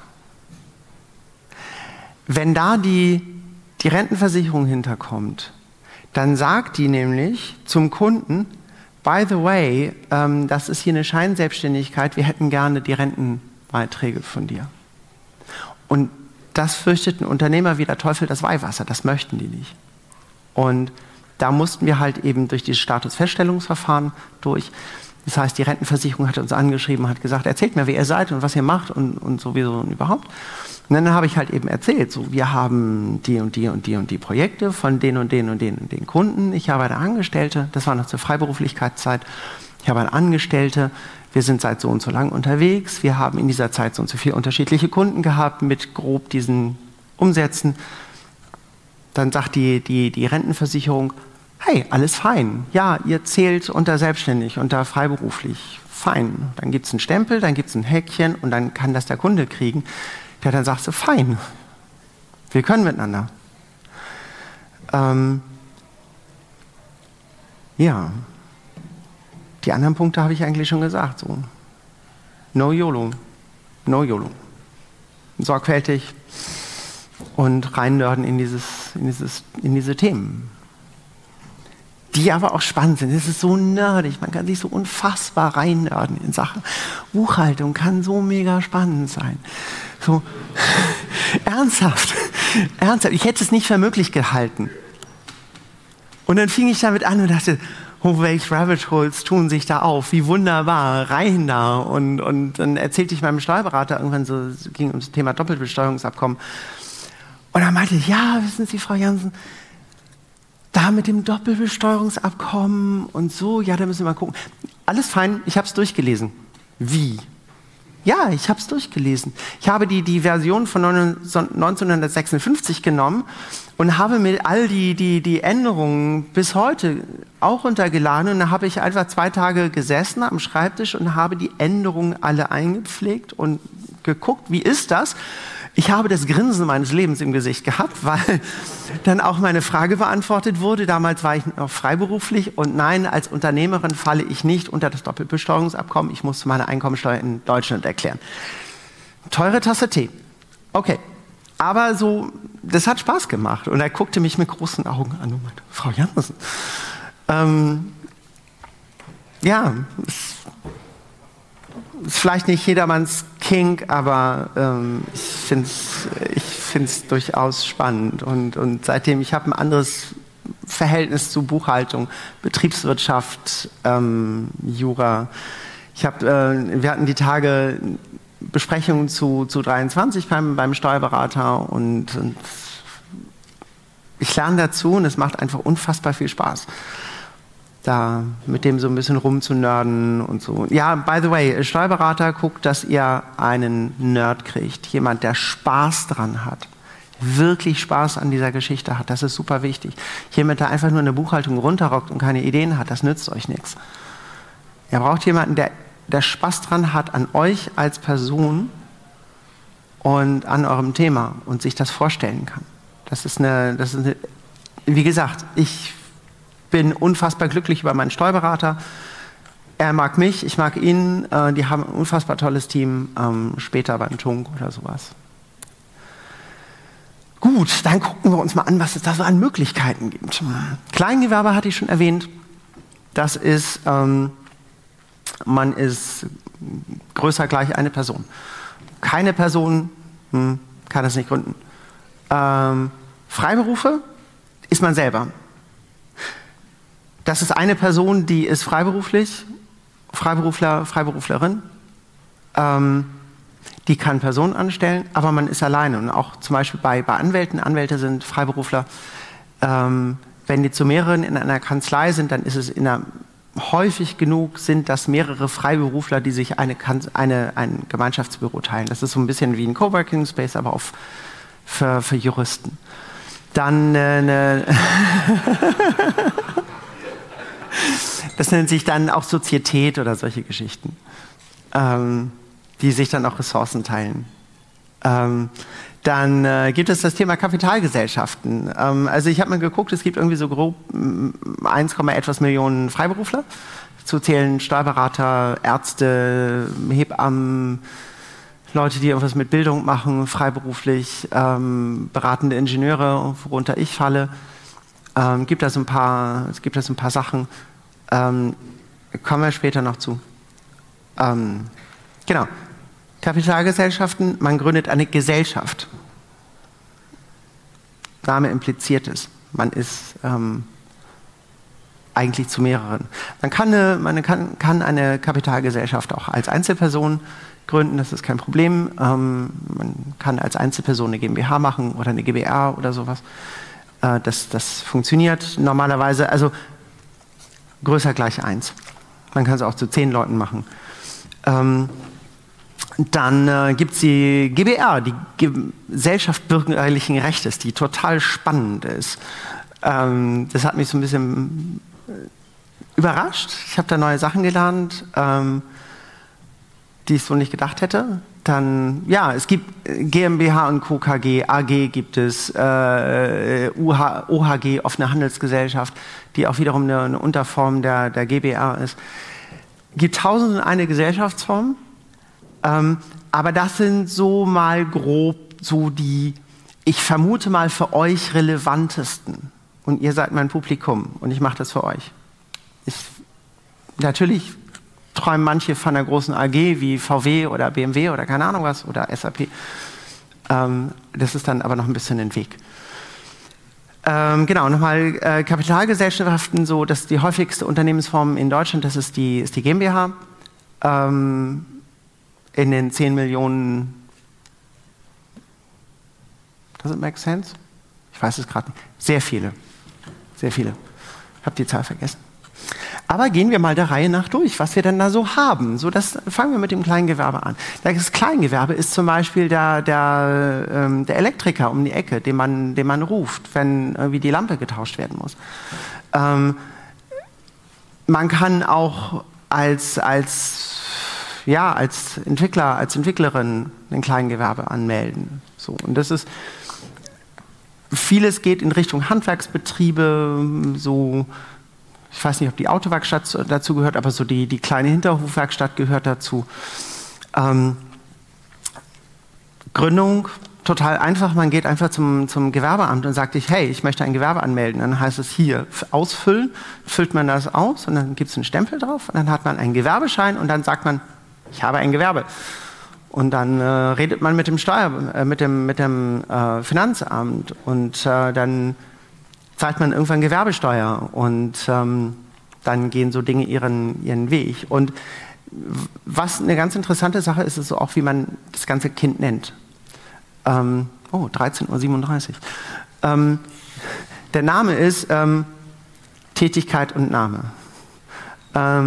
Wenn da die, die Rentenversicherung hinterkommt, dann sagt die nämlich zum Kunden, by the way, ähm, das ist hier eine Scheinselbstständigkeit, wir hätten gerne die Rentenbeiträge von dir. Und das fürchtet ein Unternehmer wie der Teufel das Weihwasser, das möchten die nicht. Und da mussten wir halt eben durch dieses Statusfeststellungsverfahren durch. Das heißt, die Rentenversicherung hat uns angeschrieben, hat gesagt, erzählt mir, wer ihr seid und was ihr macht und, und sowieso und überhaupt. Und dann habe ich halt eben erzählt, so, wir haben die und die und die und die Projekte von den und den und den und den Kunden. Ich habe eine Angestellte, das war noch zur Freiberuflichkeitszeit. Ich habe eine Angestellte, wir sind seit so und so lang unterwegs. Wir haben in dieser Zeit so und so viele unterschiedliche Kunden gehabt mit grob diesen Umsätzen. Dann sagt die, die, die Rentenversicherung, hey, alles fein. Ja, ihr zählt unter selbstständig, unter freiberuflich. Fein. Dann gibt es einen Stempel, dann gibt es ein Häkchen und dann kann das der Kunde kriegen. Ja, dann sagst du, fein. Wir können miteinander. Ähm, ja. Die anderen Punkte habe ich eigentlich schon gesagt. So. No YOLO. No YOLO. Sorgfältig und reinnörden in, dieses, in, dieses, in diese Themen. Die aber auch spannend sind. Es ist so nerdig, man kann sich so unfassbar reinnörden in Sachen. Buchhaltung kann so mega spannend sein. So, ernsthaft, ernsthaft, ich hätte es nicht für möglich gehalten. Und dann fing ich damit an und dachte, oh, welche Rabbit Holes tun sich da auf, wie wunderbar, rein da. Und, und dann erzählte ich meinem Steuerberater irgendwann so, es ging ums Thema Doppelbesteuerungsabkommen. Und er meinte, ja, wissen Sie, Frau Jansen, da mit dem Doppelbesteuerungsabkommen und so, ja, da müssen wir mal gucken. Alles fein, ich habe es durchgelesen. Wie? Ja, ich habe es durchgelesen. Ich habe die, die Version von neunzehnhundertsechsundfünfzig genommen und habe mir all die, die, die Änderungen bis heute auch runtergeladen. Und da habe ich einfach zwei Tage gesessen am Schreibtisch und habe die Änderungen alle eingepflegt und geguckt, wie ist das? Ich habe das Grinsen meines Lebens im Gesicht gehabt, weil dann auch meine Frage beantwortet wurde. Damals war ich noch freiberuflich und nein, als Unternehmerin falle ich nicht unter das Doppelbesteuerungsabkommen. Ich musste meine Einkommensteuer in Deutschland erklären. Teure Tasse Tee. Okay, aber so, das hat Spaß gemacht. Und er guckte mich mit großen Augen an und meinte, Frau Jansen, ähm, ja, es ist vielleicht nicht jedermanns Kink, aber ähm, ich finde es ich find's durchaus spannend. Und, und seitdem, ich habe ein anderes Verhältnis zu Buchhaltung, Betriebswirtschaft, ähm, Jura. Ich hab, äh, wir hatten die Tage Besprechungen zu, zu dreiundzwanzig beim, beim Steuerberater und, und ich lerne dazu und es macht einfach unfassbar viel Spaß, da mit dem so ein bisschen rumzunörden und so. Ja, by the way, Steuerberater, guckt, dass ihr einen Nerd kriegt. Jemand, der Spaß dran hat. Wirklich Spaß an dieser Geschichte hat. Das ist super wichtig. Jemand, der einfach nur eine Buchhaltung runterrockt und keine Ideen hat, das nützt euch nichts. Ihr braucht jemanden, der, der Spaß dran hat an euch als Person und an eurem Thema und sich das vorstellen kann. Das ist eine, das ist eine, wie gesagt, ich bin unfassbar glücklich über meinen Steuerberater. Er mag mich, ich mag ihn. Äh, die haben ein unfassbar tolles Team. Ähm, später beim Tunk oder sowas. Gut, dann gucken wir uns mal an, was es da so an Möglichkeiten gibt. Kleingewerbe hatte ich schon erwähnt. Das ist, ähm, man ist größer gleich eine Person. Keine Person hm, kann das nicht gründen. Ähm, Freiberufe ist man selber. Das ist eine Person, die ist freiberuflich, Freiberufler, Freiberuflerin. Ähm, die kann Personen anstellen, aber man ist alleine. Und auch zum Beispiel bei, bei Anwälten, Anwälte sind Freiberufler. Ähm, wenn die zu mehreren in einer Kanzlei sind, dann ist es in einer, häufig genug sind das mehrere Freiberufler, die sich eine, eine, ein Gemeinschaftsbüro teilen. Das ist so ein bisschen wie ein Coworking Space, aber auch für, für Juristen. Dann äh, eine das nennt sich dann auch Sozietät oder solche Geschichten, ähm, die sich dann auch Ressourcen teilen. Ähm, dann äh, gibt es das Thema Kapitalgesellschaften. Ähm, also ich habe mal geguckt, es gibt irgendwie so grob eins, etwas Millionen Freiberufler. Dazu zählen Steuerberater, Ärzte, Hebammen, Leute, die irgendwas mit Bildung machen, freiberuflich, ähm, beratende Ingenieure, worunter ich falle. Ähm, gibt das ein paar, es gibt das ein paar Sachen. Ähm, kommen wir später noch zu. Ähm, genau. Kapitalgesellschaften, man gründet eine Gesellschaft. Name impliziert es. Man ist, ähm, eigentlich zu mehreren. Man kann eine, man kann, kann eine Kapitalgesellschaft auch als Einzelperson gründen, das ist kein Problem. Ähm, man kann als Einzelperson eine GmbH machen oder eine GbR oder sowas. Äh, das, das funktioniert normalerweise, also größer gleich eins. Man kann es auch zu zehn Leuten machen. Ähm, dann äh, gibt es die GbR, die Gesellschaft bürgerlichen Rechtes, die total spannend ist. Ähm, das hat mich so ein bisschen überrascht. Ich habe da neue Sachen gelernt. Ähm, die ich so nicht gedacht hätte. Dann, ja, es gibt GmbH und Co. K G, A G gibt es, äh, O H G, offene Handelsgesellschaft, die auch wiederum eine, eine Unterform der, der GbR ist. Es gibt tausend und eine Gesellschaftsformen, ähm, aber das sind so mal grob so die, ich vermute mal für euch relevantesten. Und ihr seid mein Publikum und ich mache das für euch. Ich, natürlich träumen manche von einer großen A G wie V W oder B M W oder keine Ahnung was oder S A P. Ähm, das ist dann aber noch ein bisschen ein Weg. Ähm, genau, nochmal äh, Kapitalgesellschaften, so, das ist die häufigste Unternehmensform in Deutschland, das ist die, ist die GmbH. Ähm, in den zehn Millionen, does it make sense? Ich weiß es gerade nicht. Sehr viele, sehr viele. Ich habe die Zahl vergessen. Aber gehen wir mal der Reihe nach durch, was wir denn da so haben. So, das, fangen wir mit dem Kleingewerbe an. Das Kleingewerbe ist zum Beispiel der, der, ähm, der Elektriker um die Ecke, den man, den man ruft, wenn irgendwie die Lampe getauscht werden muss. Ähm, man kann auch als, als, ja, als Entwickler, als Entwicklerin ein Kleingewerbe anmelden. So, und das ist, vieles geht in Richtung Handwerksbetriebe, so. Ich weiß nicht, ob die Autowerkstatt dazu gehört, aber so die, die kleine Hinterhofwerkstatt gehört dazu. Ähm, Gründung, total einfach. Man geht einfach zum, zum Gewerbeamt und sagt, ich, hey, ich möchte ein Gewerbe anmelden. Dann heißt es hier, ausfüllen, füllt man das aus und dann gibt es einen Stempel drauf und dann hat man einen Gewerbeschein und dann sagt man, ich habe ein Gewerbe. Und dann äh, redet man mit dem Steuer, äh, mit dem, mit dem äh, Finanzamt und äh, dann zahlt man irgendwann Gewerbesteuer und ähm, dann gehen so Dinge ihren, ihren Weg. Und was eine ganz interessante Sache ist, ist so auch, wie man das ganze Kind nennt. Ähm, oh, dreizehn Uhr siebenunddreißig. Ähm, der Name ist ähm, Tätigkeit und Name. Ähm,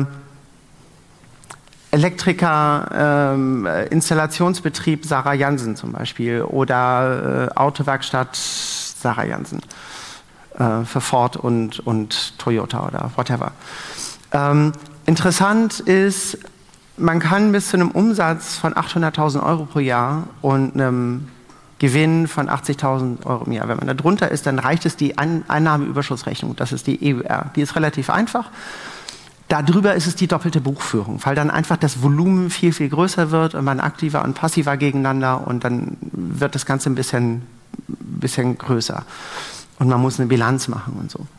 Elektriker, ähm, Installationsbetrieb Sarah Jansen zum Beispiel oder äh, Autowerkstatt Sarah Jansen. Für Ford und, und Toyota oder whatever. Ähm, interessant ist, man kann bis zu einem Umsatz von achthunderttausend Euro pro Jahr und einem Gewinn von achtzigtausend Euro im Jahr. Wenn man da drunter ist, dann reicht es die Ein- Einnahmeüberschussrechnung. Das ist die E U R. Die ist relativ einfach. Darüber ist es die doppelte Buchführung, weil dann einfach das Volumen viel, viel größer wird und man aktiver und passiver gegeneinander und dann wird das Ganze ein bisschen, bisschen größer. Und man muss eine Bilanz machen und so.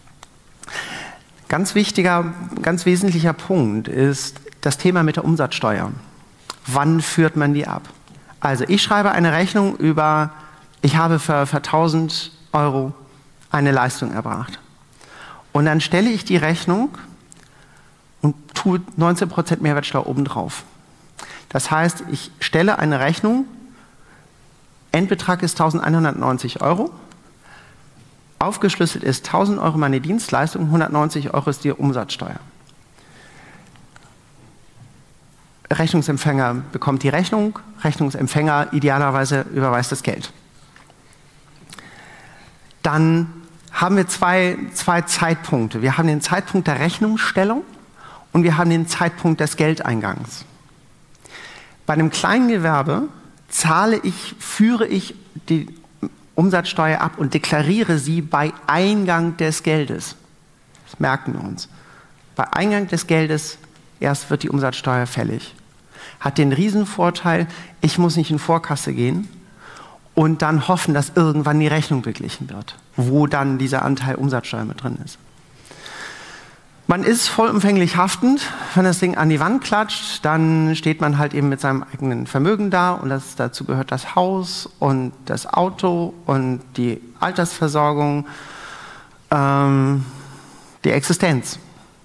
Ganz wichtiger, ganz wesentlicher Punkt ist das Thema mit der Umsatzsteuer. Wann führt man die ab? Also ich schreibe eine Rechnung über, ich habe für, für tausend Euro eine Leistung erbracht. Und dann stelle ich die Rechnung und tue neunzehn Prozent Mehrwertsteuer obendrauf. Das heißt, ich stelle eine Rechnung, Endbetrag ist eintausendeinhundertneunzig Euro. Aufgeschlüsselt ist tausend Euro meine Dienstleistung, hundertneunzig Euro ist die Umsatzsteuer. Rechnungsempfänger bekommt die Rechnung, Rechnungsempfänger idealerweise überweist das Geld. Dann haben wir zwei, zwei Zeitpunkte. Wir haben den Zeitpunkt der Rechnungsstellung und wir haben den Zeitpunkt des Geldeingangs. Bei einem Kleingewerbe zahle ich, führe ich die Umsatzsteuer ab und deklariere sie bei Eingang des Geldes. Das merken wir uns. Bei Eingang des Geldes erst wird die Umsatzsteuer fällig. Hat den Riesenvorteil, ich muss nicht in Vorkasse gehen und dann hoffen, dass irgendwann die Rechnung beglichen wird, wo dann dieser Anteil Umsatzsteuer mit drin ist. Man ist vollumfänglich haftend. Wenn das Ding an die Wand klatscht, dann steht man halt eben mit seinem eigenen Vermögen da und das, dazu gehört das Haus und das Auto und die Altersversorgung, ähm, die Existenz.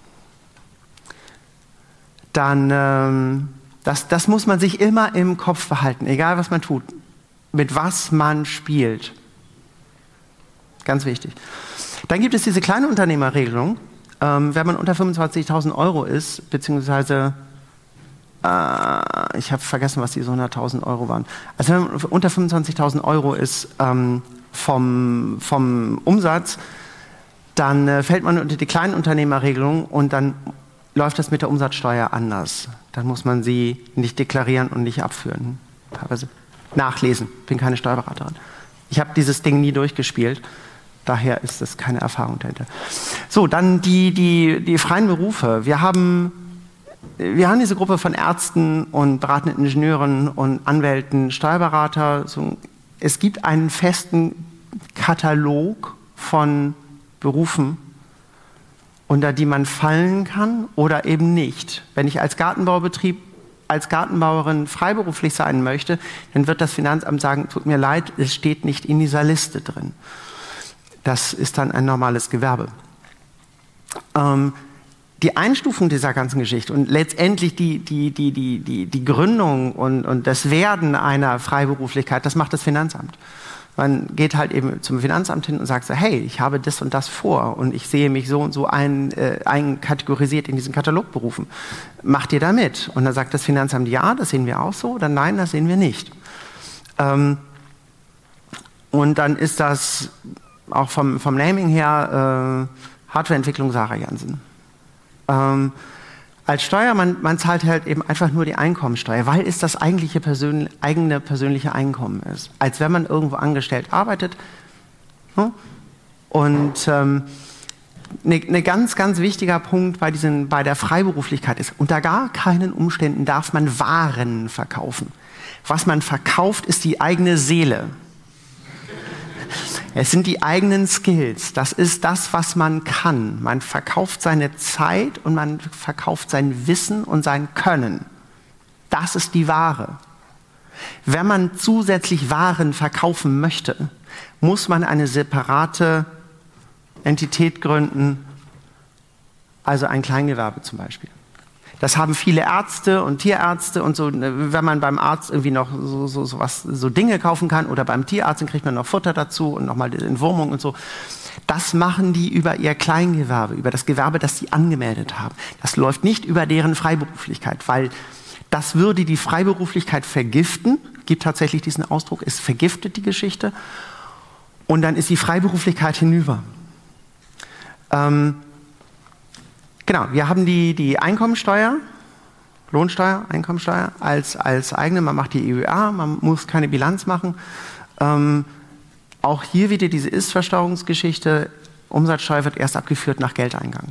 Dann, ähm, das, das muss man sich immer im Kopf behalten, egal was man tut, mit was man spielt. Ganz wichtig. Dann gibt es diese kleine Unternehmerregelung, ähm, wenn man unter fünfundzwanzigtausend Euro ist, beziehungsweise ich habe vergessen, was diese hunderttausend Euro waren. Also wenn man unter fünfundzwanzigtausend Euro ist ähm, vom, vom Umsatz, dann äh, fällt man unter die Kleinunternehmerregelung und dann läuft das mit der Umsatzsteuer anders. Dann muss man sie nicht deklarieren und nicht abführen. Teilweise nachlesen. Ich bin keine Steuerberaterin. Ich habe dieses Ding nie durchgespielt. Daher ist es keine Erfahrung dahinter. So, dann die, die, die freien Berufe. Wir haben Wir haben diese Gruppe von Ärzten und beratenden Ingenieuren und Anwälten, Steuerberater. So, es gibt einen festen Katalog von Berufen, unter die man fallen kann oder eben nicht. Wenn ich als Gartenbaubetrieb, als Gartenbauerin freiberuflich sein möchte, dann wird das Finanzamt sagen, tut mir leid, es steht nicht in dieser Liste drin. Das ist dann ein normales Gewerbe. Ähm, Die Einstufung dieser ganzen Geschichte und letztendlich die, die, die, die, die, die Gründung und, und das Werden einer Freiberuflichkeit, das macht das Finanzamt. Man geht halt eben zum Finanzamt hin und sagt so, hey, ich habe das und das vor und ich sehe mich so und so ein, äh, einkategorisiert in diesen Katalogberufen. Macht ihr da mit? Und dann sagt das Finanzamt, ja, das sehen wir auch so, oder nein, das sehen wir nicht. Ähm, und dann ist das auch vom, vom Naming her äh, Hardwareentwicklung Sarah Jansen. Ähm, als Steuer, man, man zahlt halt eben einfach nur die Einkommensteuer, weil es das eigentliche Persön eigene persönliche Einkommen ist. Als wenn man irgendwo angestellt arbeitet. Hm? Und ähm, ne, ne ganz, ganz wichtiger Punkt bei, diesen, bei der Freiberuflichkeit ist, unter gar keinen Umständen darf man Waren verkaufen. Was man verkauft, ist die eigene Seele. Es sind die eigenen Skills. Das ist das, was man kann. Man verkauft seine Zeit und man verkauft sein Wissen und sein Können. Das ist die Ware. Wenn man zusätzlich Waren verkaufen möchte, muss man eine separate Entität gründen, also ein Kleingewerbe zum Beispiel. Das haben viele Ärzte und Tierärzte und so, wenn man beim Arzt irgendwie noch so, so, so, was, so Dinge kaufen kann oder beim Tierarzt, dann kriegt man noch Futter dazu und nochmal die Entwurmung und so. Das machen die über ihr Kleingewerbe, über das Gewerbe, das sie angemeldet haben. Das läuft nicht über deren Freiberuflichkeit, weil das würde die Freiberuflichkeit vergiften, gibt tatsächlich diesen Ausdruck, es vergiftet die Geschichte und dann ist die Freiberuflichkeit hinüber. Ähm, Genau, wir haben die, die Einkommensteuer, Lohnsteuer, Einkommensteuer als, als eigene. Man macht die E U A, man muss keine Bilanz machen. Ähm, auch hier wieder diese Ist-Versteuerungsgeschichte. Umsatzsteuer wird erst abgeführt nach Geldeingang.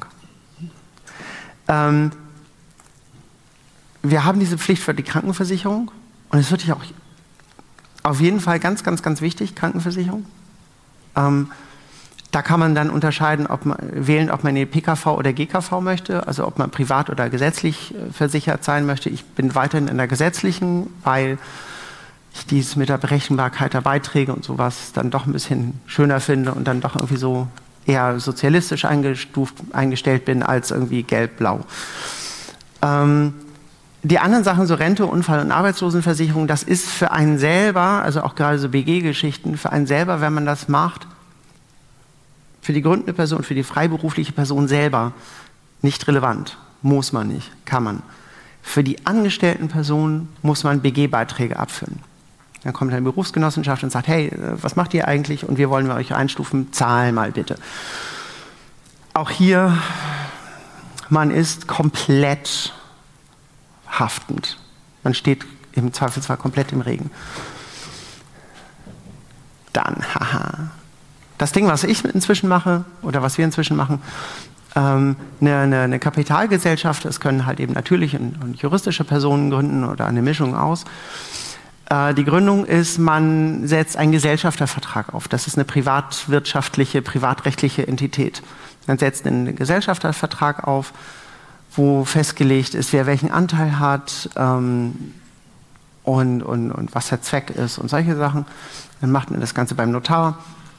Ähm, wir haben diese Pflicht für die Krankenversicherung. Und es wird ja auch auf jeden Fall ganz, ganz, ganz wichtig, Krankenversicherung. Ähm, Da kann man dann unterscheiden, ob man, wählen, ob man in die P K V oder G K V möchte, also ob man privat oder gesetzlich versichert sein möchte. Ich bin weiterhin in der gesetzlichen, weil ich dies mit der Berechenbarkeit der Beiträge und sowas dann doch ein bisschen schöner finde und dann doch irgendwie so eher sozialistisch eingestuft, eingestellt bin als irgendwie gelb-blau. Ähm, die anderen Sachen, so Rente, Unfall- und Arbeitslosenversicherung, das ist für einen selber, also auch gerade so B G-Geschichten, für einen selber, wenn man das macht, für die gründende Person, für die freiberufliche Person selber nicht relevant. Muss man nicht, kann man. Für die angestellten Personen muss man B G-Beiträge abführen. Dann kommt eine Berufsgenossenschaft und sagt, hey, was macht ihr eigentlich? Und wir wollen euch einstufen, zahl mal bitte. Auch hier, man ist komplett haftend. Man steht im Zweifelsfall komplett im Regen. Dann, haha. Das Ding, was ich inzwischen mache oder was wir inzwischen machen, ähm, eine, eine, eine Kapitalgesellschaft, es können halt eben natürliche und, und juristische Personen gründen oder eine Mischung aus. Äh, die Gründung ist, man setzt einen Gesellschaftervertrag auf. Das ist eine privatwirtschaftliche, privatrechtliche Entität. Man setzt einen Gesellschaftervertrag auf, wo festgelegt ist, wer welchen Anteil hat ähm, und, und, und was der Zweck ist und solche Sachen. Dann macht man das Ganze beim Notar.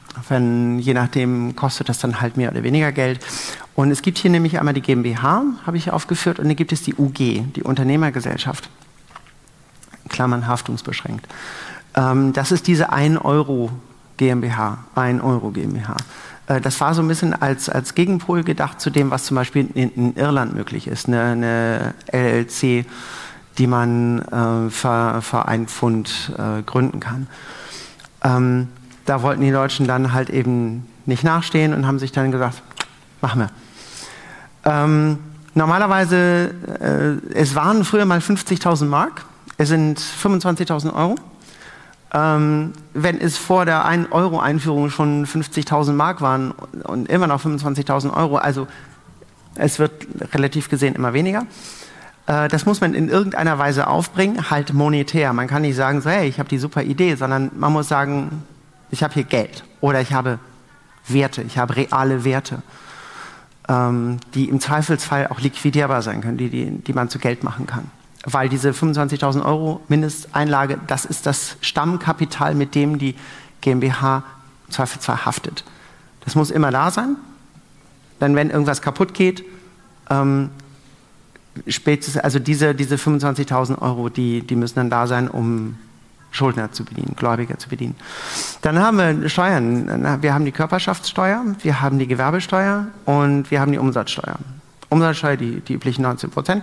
Wenn, je nachdem kostet das dann halt mehr oder weniger Geld. Und es gibt hier nämlich einmal die GmbH, habe ich aufgeführt, und dann gibt es die U G, die Unternehmergesellschaft. Klammern haftungsbeschränkt. Ähm, das ist diese ein Euro GmbH, ein Euro GmbH. Äh, das war so ein bisschen als, als Gegenpol gedacht zu dem, was zum Beispiel in, in Irland möglich ist. Eine, eine L L C, die man äh, für, für einen Pfund äh, gründen kann. Ähm, da wollten die Deutschen dann halt eben nicht nachstehen und haben sich dann gesagt, machen wir. Ähm, normalerweise, äh, es waren früher mal fünfzigtausend Mark, es sind fünfundzwanzigtausend Euro. Ähm, wenn es vor der ein Euro Einführung schon fünfzigtausend Mark waren und immer noch fünfundzwanzigtausend Euro, also es wird relativ gesehen immer weniger. Äh, das muss man in irgendeiner Weise aufbringen, halt monetär. Man kann nicht sagen, so, hey, ich habe die super Idee, sondern man muss sagen, ich habe hier Geld oder ich habe Werte, ich habe reale Werte, ähm, die im Zweifelsfall auch liquidierbar sein können, die, die, die man zu Geld machen kann. Weil diese fünfundzwanzigtausend Euro Mindesteinlage, das ist das Stammkapital, mit dem die GmbH im Zweifelsfall haftet. Das muss immer da sein, denn wenn irgendwas kaputt geht, ähm, spätestens, also diese, diese fünfundzwanzigtausend Euro, die, die müssen dann da sein, um Schuldner zu bedienen, Gläubiger zu bedienen. Dann haben wir Steuern. Wir haben die Körperschaftssteuer, wir haben die Gewerbesteuer und wir haben die Umsatzsteuer. Umsatzsteuer, die, die üblichen neunzehn Prozent.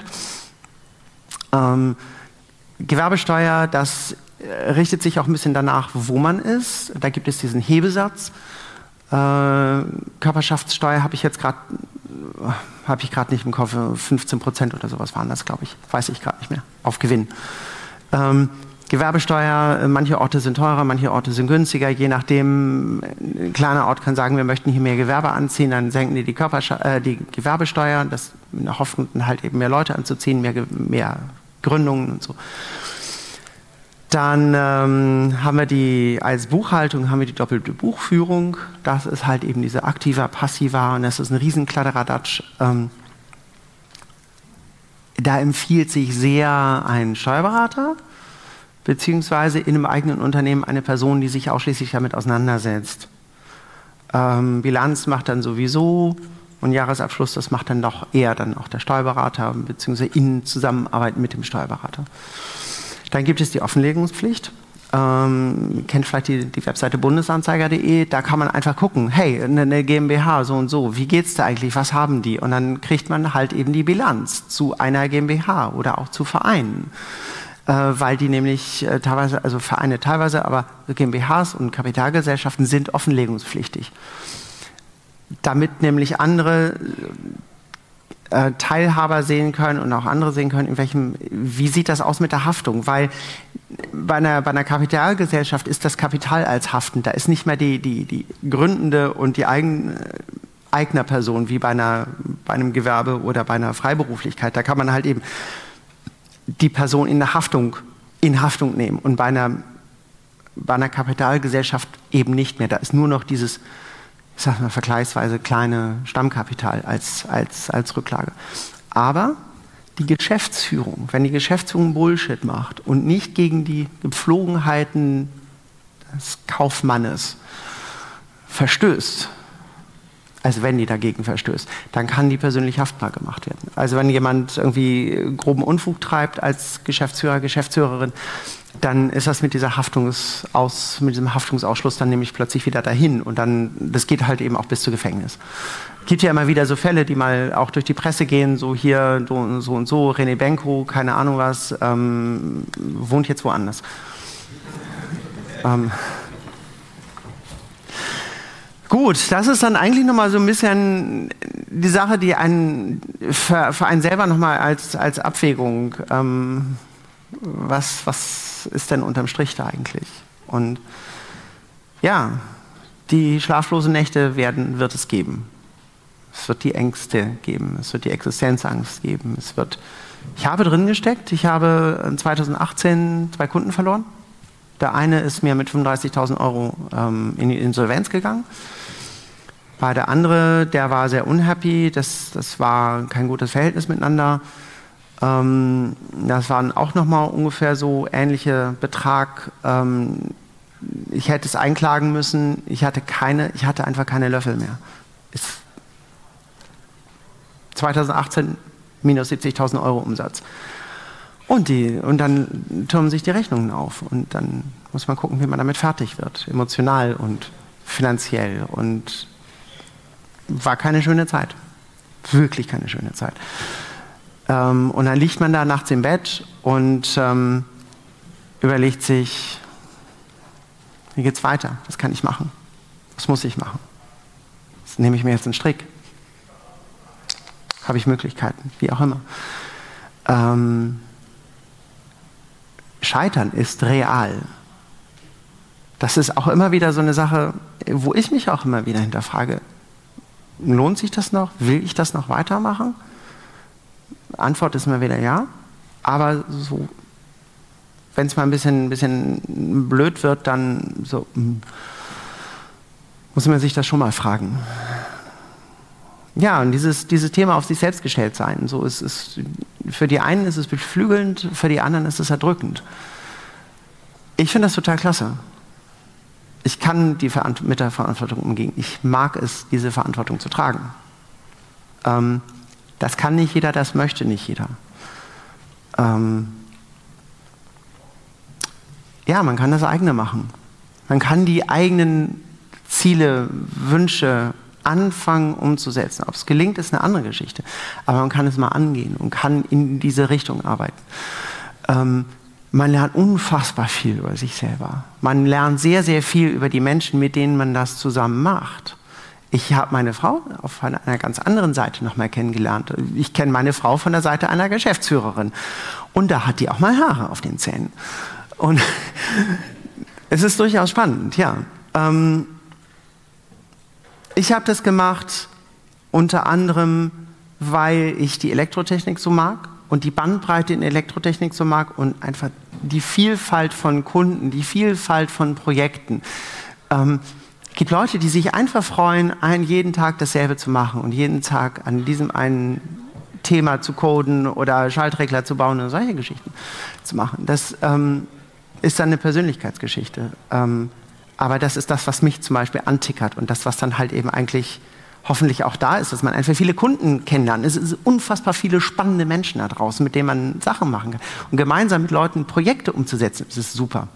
Ähm, Gewerbesteuer, das äh, richtet sich auch ein bisschen danach, wo man ist. Da gibt es diesen Hebesatz. Äh, Körperschaftssteuer habe ich jetzt gerade, habe ich gerade nicht im Kopf, fünfzehn Prozent oder sowas waren das, glaube ich. Weiß ich gerade nicht mehr. Auf Gewinn. Ähm, Gewerbesteuer, manche Orte sind teurer, manche Orte sind günstiger, je nachdem, ein kleiner Ort kann sagen, wir möchten hier mehr Gewerbe anziehen, dann senken die die, Körpersche- äh, die Gewerbesteuer, das in der Hoffnung, halt eben mehr Leute anzuziehen, mehr, mehr Gründungen und so. Dann ähm, haben wir die, als Buchhaltung haben wir die doppelte Buchführung, das ist halt eben diese aktiver, passiver und das ist ein riesen Kladderadatsch. Ähm, da empfiehlt sich sehr ein Steuerberater, beziehungsweise in einem eigenen Unternehmen eine Person, die sich ausschließlich damit auseinandersetzt. Ähm, Bilanz macht dann sowieso und Jahresabschluss, das macht dann doch eher dann auch der Steuerberater, beziehungsweise in Zusammenarbeit mit dem Steuerberater. Dann gibt es die Offenlegungspflicht. Ähm, kennt vielleicht die, die Webseite bundesanzeiger punkt de, da kann man einfach gucken, hey, eine, eine GmbH so und so, wie geht's da eigentlich, was haben die? Und dann kriegt man halt eben die Bilanz zu einer GmbH oder auch zu Vereinen. Weil die nämlich äh, teilweise, also Vereine teilweise, aber GmbHs und Kapitalgesellschaften sind offenlegungspflichtig. Damit nämlich andere äh, Teilhaber sehen können und auch andere sehen können, in welchem, wie sieht das aus mit der Haftung? Weil bei einer, bei einer Kapitalgesellschaft ist das Kapital als haftend. Da ist nicht mehr die, die, die gründende und die Eigen, Eignerperson wie bei, einer, bei einem Gewerbe oder bei einer Freiberuflichkeit. Da kann man halt eben die Person in der Haftung, in Haftung nehmen und bei einer, bei einer Kapitalgesellschaft eben nicht mehr. Da ist nur noch dieses, ich sag mal, vergleichsweise kleine Stammkapital als, als, als Rücklage. Aber die Geschäftsführung, wenn die Geschäftsführung Bullshit macht und nicht gegen die Gepflogenheiten des Kaufmannes verstößt, also wenn die dagegen verstößt, dann kann die persönlich haftbar gemacht werden. Also wenn jemand irgendwie groben Unfug treibt als Geschäftsführer, Geschäftsführerin, dann ist das mit dieser Haftungsaus, mit diesem Haftungsausschluss dann nämlich plötzlich wieder dahin und dann, das geht halt eben auch bis zu Gefängnis. Es gibt ja immer wieder so Fälle, die mal auch durch die Presse gehen, so hier, so, so und so, René Benko, keine Ahnung was, ähm, wohnt jetzt woanders. Ähm, Gut, das ist dann eigentlich nochmal so ein bisschen die Sache, die einen für, für einen selber nochmal als, als Abwägung, ähm, was, was ist denn unterm Strich da eigentlich? Und ja, die schlaflosen Nächte werden, wird es geben. Es wird die Ängste geben, es wird die Existenzangst geben. Es wird, ich habe drin gesteckt, ich habe zweitausendachtzehn zwei Kunden verloren. Der eine ist mir mit fünfunddreißigtausend Euro ähm, in die Insolvenz gegangen. Bei der andere, der war sehr unhappy, das, das war kein gutes Verhältnis miteinander. Ähm, das waren auch nochmal ungefähr so ähnliche Betrag. Ähm, ich hätte es einklagen müssen, ich hatte, keine, ich hatte einfach keine Löffel mehr. Ist zweitausendachtzehn minus siebzigtausend Euro Umsatz. Und, die, und dann türmen sich die Rechnungen auf und dann muss man gucken, wie man damit fertig wird, emotional und finanziell, und war keine schöne Zeit, wirklich keine schöne Zeit. Ähm, und dann liegt man da nachts im Bett und ähm, überlegt sich, wie geht's weiter, was kann ich machen, was muss ich machen, das nehme ich mir jetzt einen Strick, habe ich Möglichkeiten, wie auch immer. Ähm, Scheitern ist real. Das ist auch immer wieder so eine Sache, wo ich mich auch immer wieder hinterfrage, lohnt sich das noch? Will ich das noch weitermachen? Antwort ist immer wieder ja. Aber so, wenn es mal ein bisschen, ein bisschen blöd wird, dann so, muss man sich das schon mal fragen. Ja, und dieses, dieses Thema auf sich selbst gestellt sein, so ist es, für die einen ist es beflügelnd, für die anderen ist es erdrückend. Ich finde das total klasse. Ich kann die Verant- mit der Verantwortung umgehen. Ich mag es, diese Verantwortung zu tragen. Ähm, das kann nicht jeder, das möchte nicht jeder. Ähm, ja, man kann das eigene machen. Man kann die eigenen Ziele, Wünsche anfangen umzusetzen. Ob es gelingt, ist eine andere Geschichte. Aber man kann es mal angehen und kann in diese Richtung arbeiten. Ähm, man lernt unfassbar viel über sich selber. Man lernt sehr, sehr viel über die Menschen, mit denen man das zusammen macht. Ich habe meine Frau auf einer, einer ganz anderen Seite noch mal kennengelernt. Ich kenne meine Frau von der Seite einer Geschäftsführerin. Und da hat die auch mal Haare auf den Zähnen. Und es ist durchaus spannend, ja. Ähm, Ich habe das gemacht unter anderem, weil ich die Elektrotechnik so mag und die Bandbreite in Elektrotechnik so mag und einfach die Vielfalt von Kunden, die Vielfalt von Projekten. Ähm, es gibt Leute, die sich einfach freuen, einen, jeden Tag dasselbe zu machen und jeden Tag an diesem einen Thema zu coden oder Schaltregler zu bauen und solche Geschichten zu machen. Das ähm, ist dann eine Persönlichkeitsgeschichte. Ähm, Aber das ist das, was mich zum Beispiel antickert und das, was dann halt eben eigentlich hoffentlich auch da ist, dass man einfach viele Kunden kennenlernt. Es sind unfassbar viele spannende Menschen da draußen, mit denen man Sachen machen kann. Und gemeinsam mit Leuten Projekte umzusetzen, das ist super.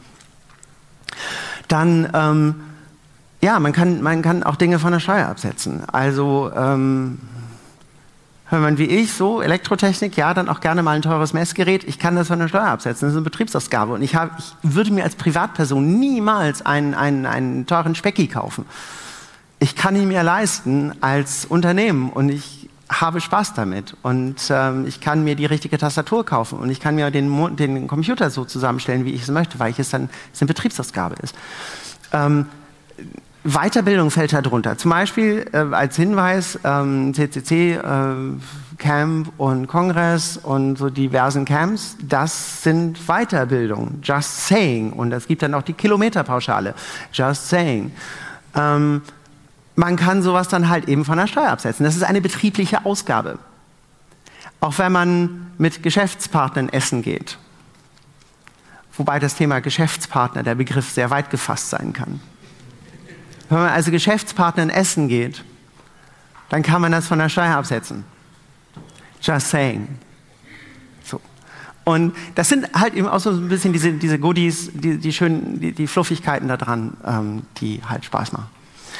Dann, ähm, ja, man kann, man kann auch Dinge von der Steuer absetzen. Also, ähm, wenn man wie ich so Elektrotechnik, ja, dann auch gerne mal ein teures Messgerät, ich kann das von der Steuer absetzen, das ist eine Betriebsausgabe. Und ich, hab, ich würde mir als Privatperson niemals einen, einen, einen teuren Specki kaufen. Ich kann ihn mir leisten als Unternehmen und ich habe Spaß damit. Und ähm, ich kann mir die richtige Tastatur kaufen und ich kann mir den, den Computer so zusammenstellen, wie ich es möchte, weil ich es dann es eine Betriebsausgabe ist. Ähm, Weiterbildung fällt da drunter. Zum Beispiel äh, als Hinweis, ähm, C C C, äh, Camp und Kongress und so diversen Camps, das sind Weiterbildungen, just saying. Und es gibt dann auch die Kilometerpauschale, just saying. Ähm, man kann sowas dann halt eben von der Steuer absetzen. Das ist eine betriebliche Ausgabe. Auch wenn man mit Geschäftspartnern essen geht. Wobei das Thema Geschäftspartner, der Begriff sehr weit gefasst sein kann. Wenn man also Geschäftspartnern essen geht, dann kann man das von der Steuer absetzen. Just saying. So. Und das sind halt eben auch so ein bisschen diese, diese Goodies, die, die schönen, die, die Fluffigkeiten da dran, ähm, die halt Spaß machen.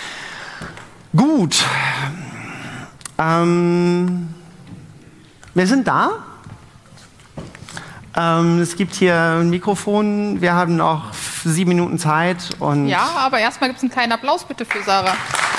Gut. Ähm, wir sind da. Ähm, es gibt hier ein Mikrofon. Wir haben noch sieben Minuten Zeit. Und ja, aber erstmal gibt es einen kleinen Applaus bitte für Sarah.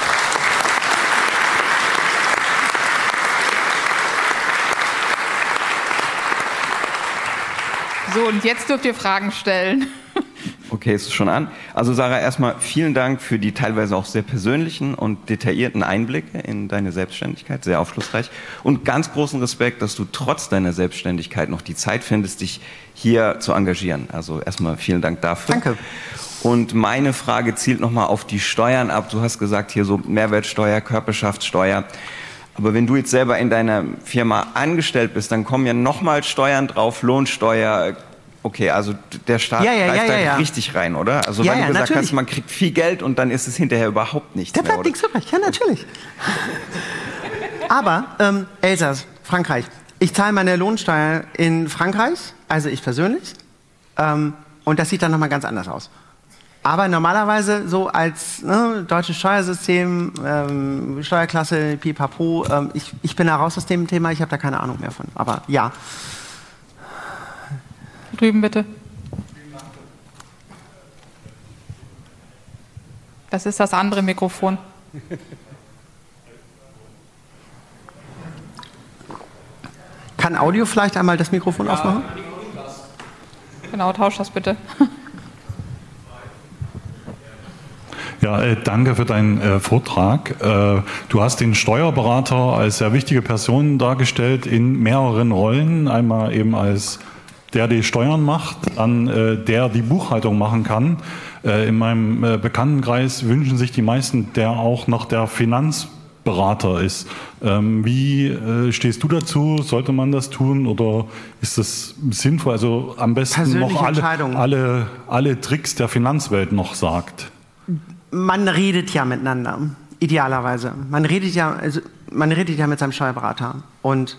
So, und jetzt dürft ihr Fragen stellen. Okay, ist es schon an. Also Sarah, erstmal vielen Dank für die teilweise auch sehr persönlichen und detaillierten Einblicke in deine Selbstständigkeit, sehr aufschlussreich. Und ganz großen Respekt, dass du trotz deiner Selbstständigkeit noch die Zeit findest, dich hier zu engagieren. Also erstmal vielen Dank dafür. Danke. Und meine Frage zielt nochmal auf die Steuern ab. Du hast gesagt, hier so Mehrwertsteuer, Körperschaftssteuer. Aber wenn du jetzt selber in deiner Firma angestellt bist, dann kommen ja nochmal Steuern drauf, Lohnsteuer, Okay, also der Staat ja, ja, greift ja, ja, da ja. richtig rein, oder? Also Ja, weil ja, du gesagt natürlich. hast, man kriegt viel Geld und dann ist es hinterher überhaupt nichts Der mehr, bleibt nichts übrig, ja natürlich. Aber ähm, Elsass, Frankreich. Ich zahle meine Lohnsteuer in Frankreich, also ich persönlich, ähm, und das sieht dann nochmal ganz anders aus. Aber normalerweise so als ne, deutsches Steuersystem, ähm, Steuerklasse, pipapo, ähm, ich, ich bin da raus aus dem Thema, ich habe da keine Ahnung mehr von. Aber ja. Drüben bitte. Das ist das andere Mikrofon. Kann Audio vielleicht einmal das Mikrofon ja. aufmachen? Genau, tausch das bitte. Ja, äh, danke für deinen äh, Vortrag. Äh, du hast den Steuerberater als sehr wichtige Person dargestellt in mehreren Rollen. Einmal eben als der die Steuern macht, dann äh, der die Buchhaltung machen kann. Äh, in meinem äh, Bekanntenkreis wünschen sich die meisten, der auch noch der Finanzberater ist. Ähm, wie äh, stehst du dazu? Sollte man das tun oder ist das sinnvoll? Also am besten noch alle, alle, alle Tricks der Finanzwelt noch sagt. Man redet ja miteinander, idealerweise. Man redet ja, also man redet ja mit seinem Steuerberater und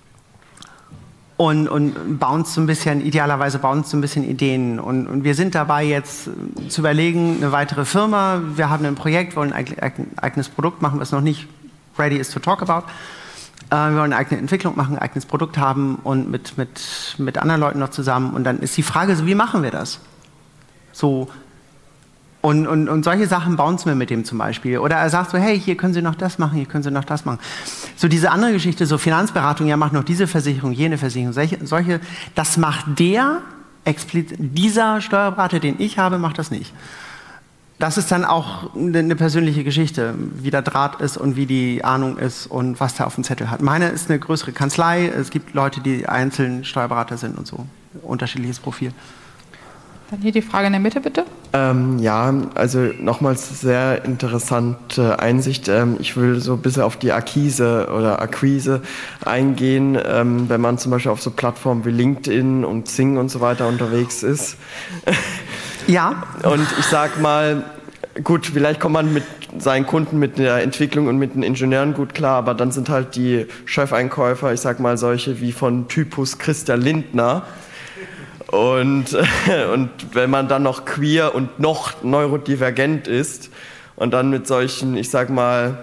Und, und bauen so ein bisschen, idealerweise bauen so ein bisschen Ideen. Und, und wir sind dabei jetzt zu überlegen, eine weitere Firma, wir haben ein Projekt, wollen ein eigenes Produkt machen, was noch nicht ready is to talk about. Äh, wir wollen eine eigene Entwicklung machen, ein eigenes Produkt haben und mit, mit, mit anderen Leuten noch zusammen. Und dann ist die Frage so, wie machen wir das? So, Und, und, und solche Sachen bauen wir mit dem zum Beispiel. Oder er sagt so, hey, hier können Sie noch das machen, hier können Sie noch das machen. So diese andere Geschichte, so Finanzberatung, ja, macht noch diese Versicherung, jene Versicherung, solche, solche das macht der, explizit, dieser Steuerberater, den ich habe, macht das nicht. Das ist dann auch eine persönliche Geschichte, wie der Draht ist und wie die Ahnung ist und was der auf dem Zettel hat. Meine ist eine größere Kanzlei, es gibt Leute, die einzeln Steuerberater sind und so, unterschiedliches Profil. Dann hier die Frage in der Mitte, bitte. Ähm, ja, also nochmals sehr interessante Einsicht. Ähm, ich will so ein bisschen auf die Akquise oder Akquise eingehen, ähm, wenn man zum Beispiel auf so Plattformen wie LinkedIn und Xing und so weiter unterwegs ist. Ja. Und ich sag mal, gut, vielleicht kommt man mit seinen Kunden, mit der Entwicklung und mit den Ingenieuren gut klar, aber dann sind halt die Chefeinkäufer, ich sag mal solche wie von Typus Christa Lindner. Und, und wenn man dann noch queer und noch neurodivergent ist und dann mit solchen, ich sag mal,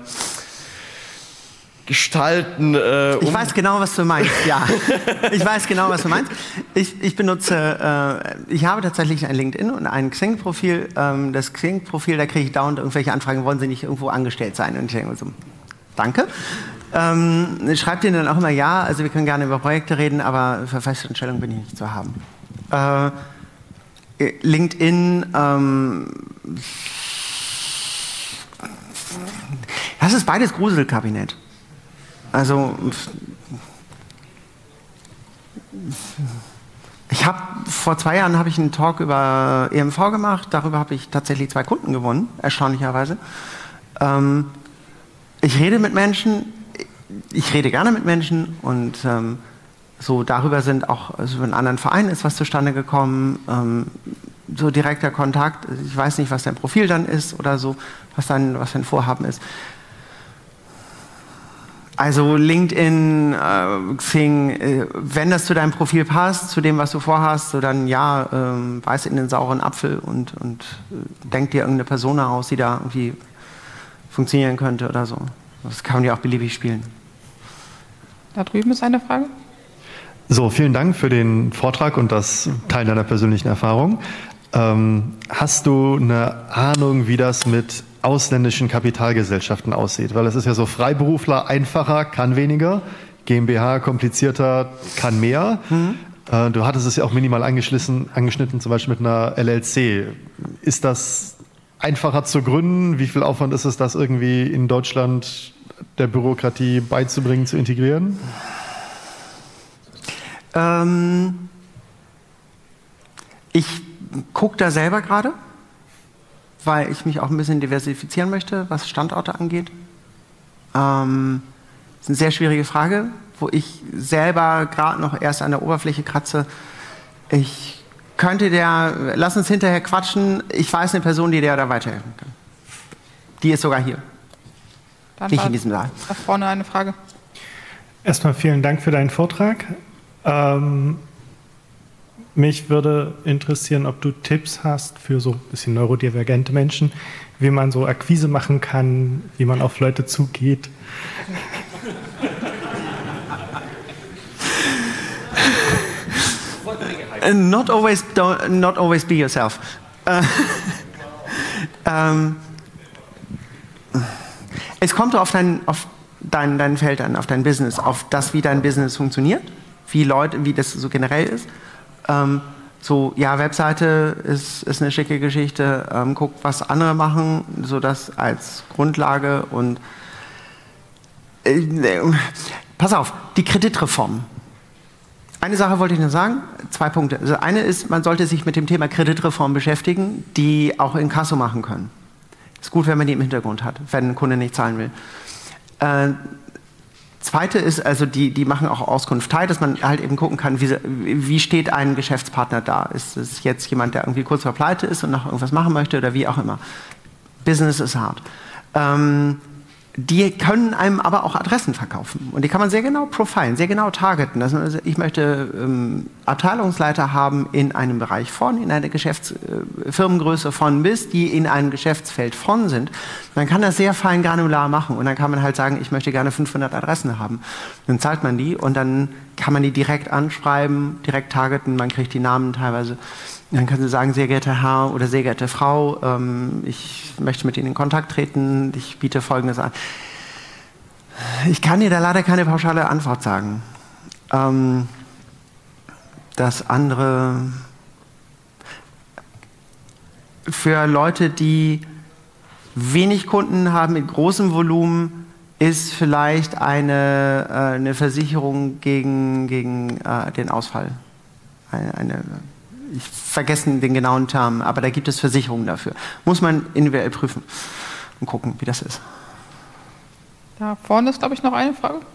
Gestalten... Äh, um ich weiß genau, was du meinst, ja. Ich weiß genau, was du meinst. Ich, ich benutze, äh, ich habe tatsächlich ein LinkedIn und ein Xing-Profil. Ähm, das Xing-Profil, da kriege ich dauernd irgendwelche Anfragen, wollen Sie nicht irgendwo angestellt sein? Und ich denke so, danke. Ähm, schreibt ihnen dann auch immer, ja, also wir können gerne über Projekte reden, aber für Festanstellungen bin ich nicht zu haben. Äh, LinkedIn, ähm, das ist beides Gruselkabinett. Also ich habe vor zwei Jahren habe ich einen Talk über E M V gemacht, darüber habe ich tatsächlich zwei Kunden gewonnen, erstaunlicherweise. Ähm, ich rede mit Menschen, ich rede gerne mit Menschen und ähm, so darüber sind auch, also über einen anderen Verein ist was zustande gekommen, ähm, so direkter Kontakt, ich weiß nicht, was dein Profil dann ist oder so, was dein, was dein Vorhaben ist. Also LinkedIn, äh, Xing, äh, wenn das zu deinem Profil passt, zu dem, was du vorhast, so dann ja, ähm, beiß in den sauren Apfel und, und äh, denk dir irgendeine Persona aus, die da irgendwie funktionieren könnte oder so. Das kann man ja auch beliebig spielen. Da drüben ist eine Frage. So, vielen Dank für den Vortrag und das Teil deiner persönlichen Erfahrung. Ähm, hast du eine Ahnung, wie das mit ausländischen Kapitalgesellschaften aussieht? Weil es ist ja so, Freiberufler einfacher, kann weniger, GmbH komplizierter, kann mehr. Mhm. Äh, du hattest es ja auch minimal angeschnitten, angeschnitten, zum Beispiel mit einer L L C. Ist das einfacher zu gründen? Wie viel Aufwand ist es, das irgendwie in Deutschland der Bürokratie beizubringen, zu integrieren? Ähm, ich gucke da selber gerade, weil ich mich auch ein bisschen diversifizieren möchte, was Standorte angeht. Ähm, das ist eine sehr schwierige Frage, wo ich selber gerade noch erst an der Oberfläche kratze. Ich könnte der, lass uns hinterher quatschen, ich weiß eine Person, die dir da weiterhelfen kann. Die ist sogar hier. Dann Nicht in diesem Saal. Da vorne eine Frage. Erstmal vielen Dank für deinen Vortrag. Ähm, mich würde interessieren, ob du Tipps hast für so ein bisschen neurodivergente Menschen, wie man so Akquise machen kann, wie man auf Leute zugeht. Not always, don't, not always be yourself. Äh, ähm, es kommt auf dein, auf dein, dein Feld an, auf dein Business, auf das, wie dein Business funktioniert, wie Leute, wie das so generell ist. Ähm, so, ja, Webseite ist, ist eine schicke Geschichte. Ähm, guck, was andere machen, so das als Grundlage und äh, äh, pass auf, die Kreditreform. Eine Sache wollte ich noch sagen, zwei Punkte. Also eine ist, man sollte sich mit dem Thema Kreditreform beschäftigen, die auch Inkasso machen können. Ist gut, wenn man die im Hintergrund hat, wenn ein Kunde nicht zahlen will. Äh, zweite ist, also die, die machen auch Auskunft teil, dass man halt eben gucken kann, wie, wie steht ein Geschäftspartner da? Ist es jetzt jemand, der irgendwie kurz vor Pleite ist und noch irgendwas machen möchte oder wie auch immer? Business ist hart. Ähm, Die können einem aber auch Adressen verkaufen. Und die kann man sehr genau profilen, sehr genau targeten. Also ich möchte ähm, Abteilungsleiter haben in einem Bereich von, in einer Geschäfts-, äh, Firmengröße von bis, die in einem Geschäftsfeld von sind. Man kann das sehr fein granular machen. Und dann kann man halt sagen, ich möchte gerne fünfhundert Adressen haben. Dann zahlt man die und dann kann man die direkt anschreiben, direkt targeten. Man kriegt die Namen teilweise. Dann können Sie sagen, sehr geehrter Herr oder sehr geehrte Frau, ähm, ich möchte mit Ihnen in Kontakt treten, ich biete Folgendes an. Ich kann dir da leider keine pauschale Antwort sagen. Ähm, das andere, für Leute, die wenig Kunden haben mit großem Volumen, ist vielleicht eine, äh, eine Versicherung gegen, gegen äh, den Ausfall. Eine, eine Ich vergesse den genauen Term, aber da gibt es Versicherungen dafür. Muss man individuell prüfen und gucken, wie das ist. Da vorne ist, glaube ich, noch eine Frage.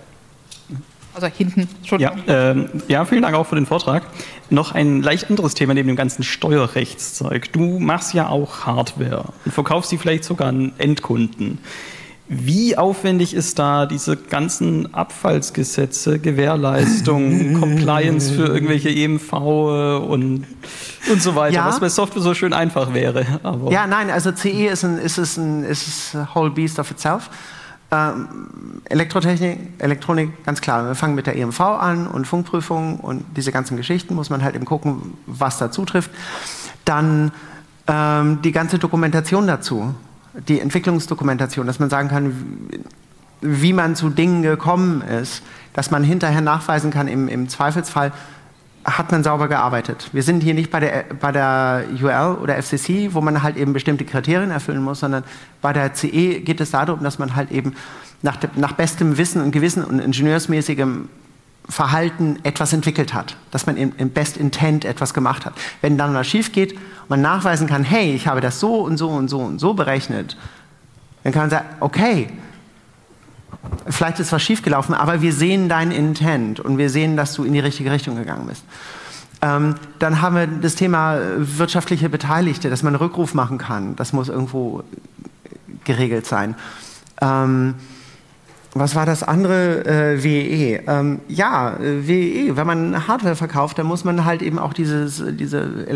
Also hinten. Entschuldigung. Ja, ähm, ja, vielen Dank auch für den Vortrag. Noch ein leicht anderes Thema neben dem ganzen Steuerrechtszeug. Du machst ja auch Hardware und verkaufst die vielleicht sogar an Endkunden. Wie aufwendig ist da diese ganzen Abfallsgesetze, Gewährleistung, Compliance für irgendwelche E M V und, und so weiter, ja. Was bei Software so schön einfach wäre. Aber ja, nein, also C E ist ein, ist es ein, ist a whole beast of itself. Ähm, Elektrotechnik, Elektronik, ganz klar. Wir fangen mit der E M V an und Funkprüfung und diese ganzen Geschichten muss man halt eben gucken, was dazu trifft. Dann ähm, die ganze Dokumentation dazu. Die Entwicklungsdokumentation, dass man sagen kann, wie man zu Dingen gekommen ist, dass man hinterher nachweisen kann, im, im Zweifelsfall hat man sauber gearbeitet. Wir sind hier nicht bei der, bei der U L oder F C C, wo man halt eben bestimmte Kriterien erfüllen muss, sondern bei der C E geht es darum, dass man halt eben nach, de, nach bestem Wissen und Gewissen und ingenieursmäßigem Verhalten etwas entwickelt hat, dass man im, im Best Intent etwas gemacht hat. Wenn dann was schief geht und man nachweisen kann, hey, ich habe das so und so und so und so berechnet, dann kann man sagen, okay, vielleicht ist was schiefgelaufen, aber wir sehen dein Intent und wir sehen, dass du in die richtige Richtung gegangen bist. Ähm, dann haben wir das Thema wirtschaftliche Beteiligte, dass man einen Rückruf machen kann. Das muss irgendwo geregelt sein. Ähm, Was war das andere? Äh, W E E. Ähm, ja, W E E. Wenn man Hardware verkauft, dann muss man halt eben auch dieses, diese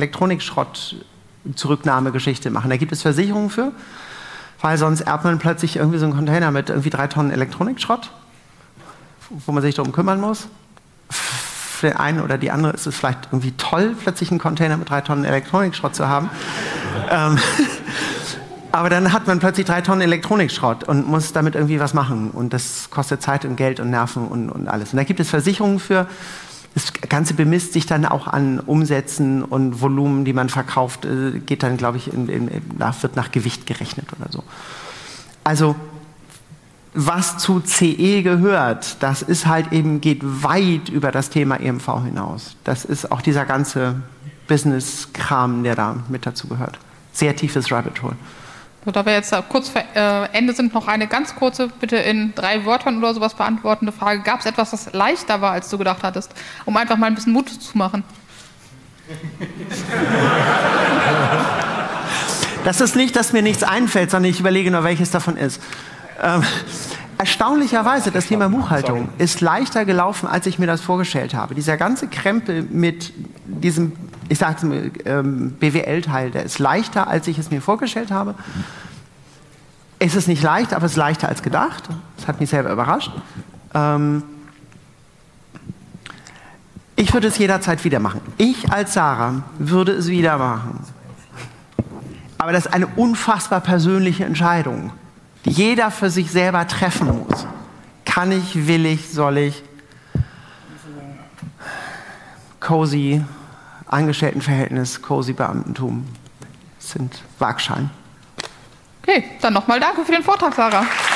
Elektronikschrott-Zurücknahmegeschichte machen. Da gibt es Versicherungen für, weil sonst erbt man plötzlich irgendwie so einen Container mit irgendwie drei Tonnen Elektronikschrott, wo man sich darum kümmern muss. Für den einen oder die andere ist es vielleicht irgendwie toll, plötzlich einen Container mit drei Tonnen Elektronikschrott zu haben. ähm, Aber dann hat man plötzlich drei Tonnen Elektronikschrott und muss damit irgendwie was machen. Und das kostet Zeit und Geld und Nerven und, und alles. Und da gibt es Versicherungen für. Das Ganze bemisst sich dann auch an Umsätzen und Volumen, die man verkauft. Geht dann, glaube ich, in, in, wird nach Gewicht gerechnet oder so. Also, was zu C E gehört, das ist halt eben, geht weit über das Thema E M V hinaus. Das ist auch dieser ganze Business-Kram, der da mit dazu gehört. Sehr tiefes Rabbit Hole. So, da wir jetzt kurz vor äh, Ende sind, noch eine ganz kurze, bitte in drei Wörtern oder sowas beantwortende Frage. Gab es etwas, das leichter war, als du gedacht hattest, um einfach mal ein bisschen Mut zu machen? Das ist nicht, dass mir nichts einfällt, sondern ich überlege nur, welches davon ist. Ähm, erstaunlicherweise, das Thema Buchhaltung ist leichter gelaufen, als ich mir das vorgestellt habe. Dieser ganze Krempel mit diesem, ich sage es ähm, B W L-Teil, der ist leichter, als ich es mir vorgestellt habe. Es ist nicht leicht, aber es ist leichter als gedacht. Das hat mich selber überrascht. Ähm, ich würde es jederzeit wieder machen. Ich als Sarah würde es wieder machen. Aber das ist eine unfassbar persönliche Entscheidung, die jeder für sich selber treffen muss. Kann ich, will ich, soll ich? Cozy Angestelltenverhältnis, cozy Beamtentum sind Waagschalen. Okay, dann nochmal danke für den Vortrag, Sarah.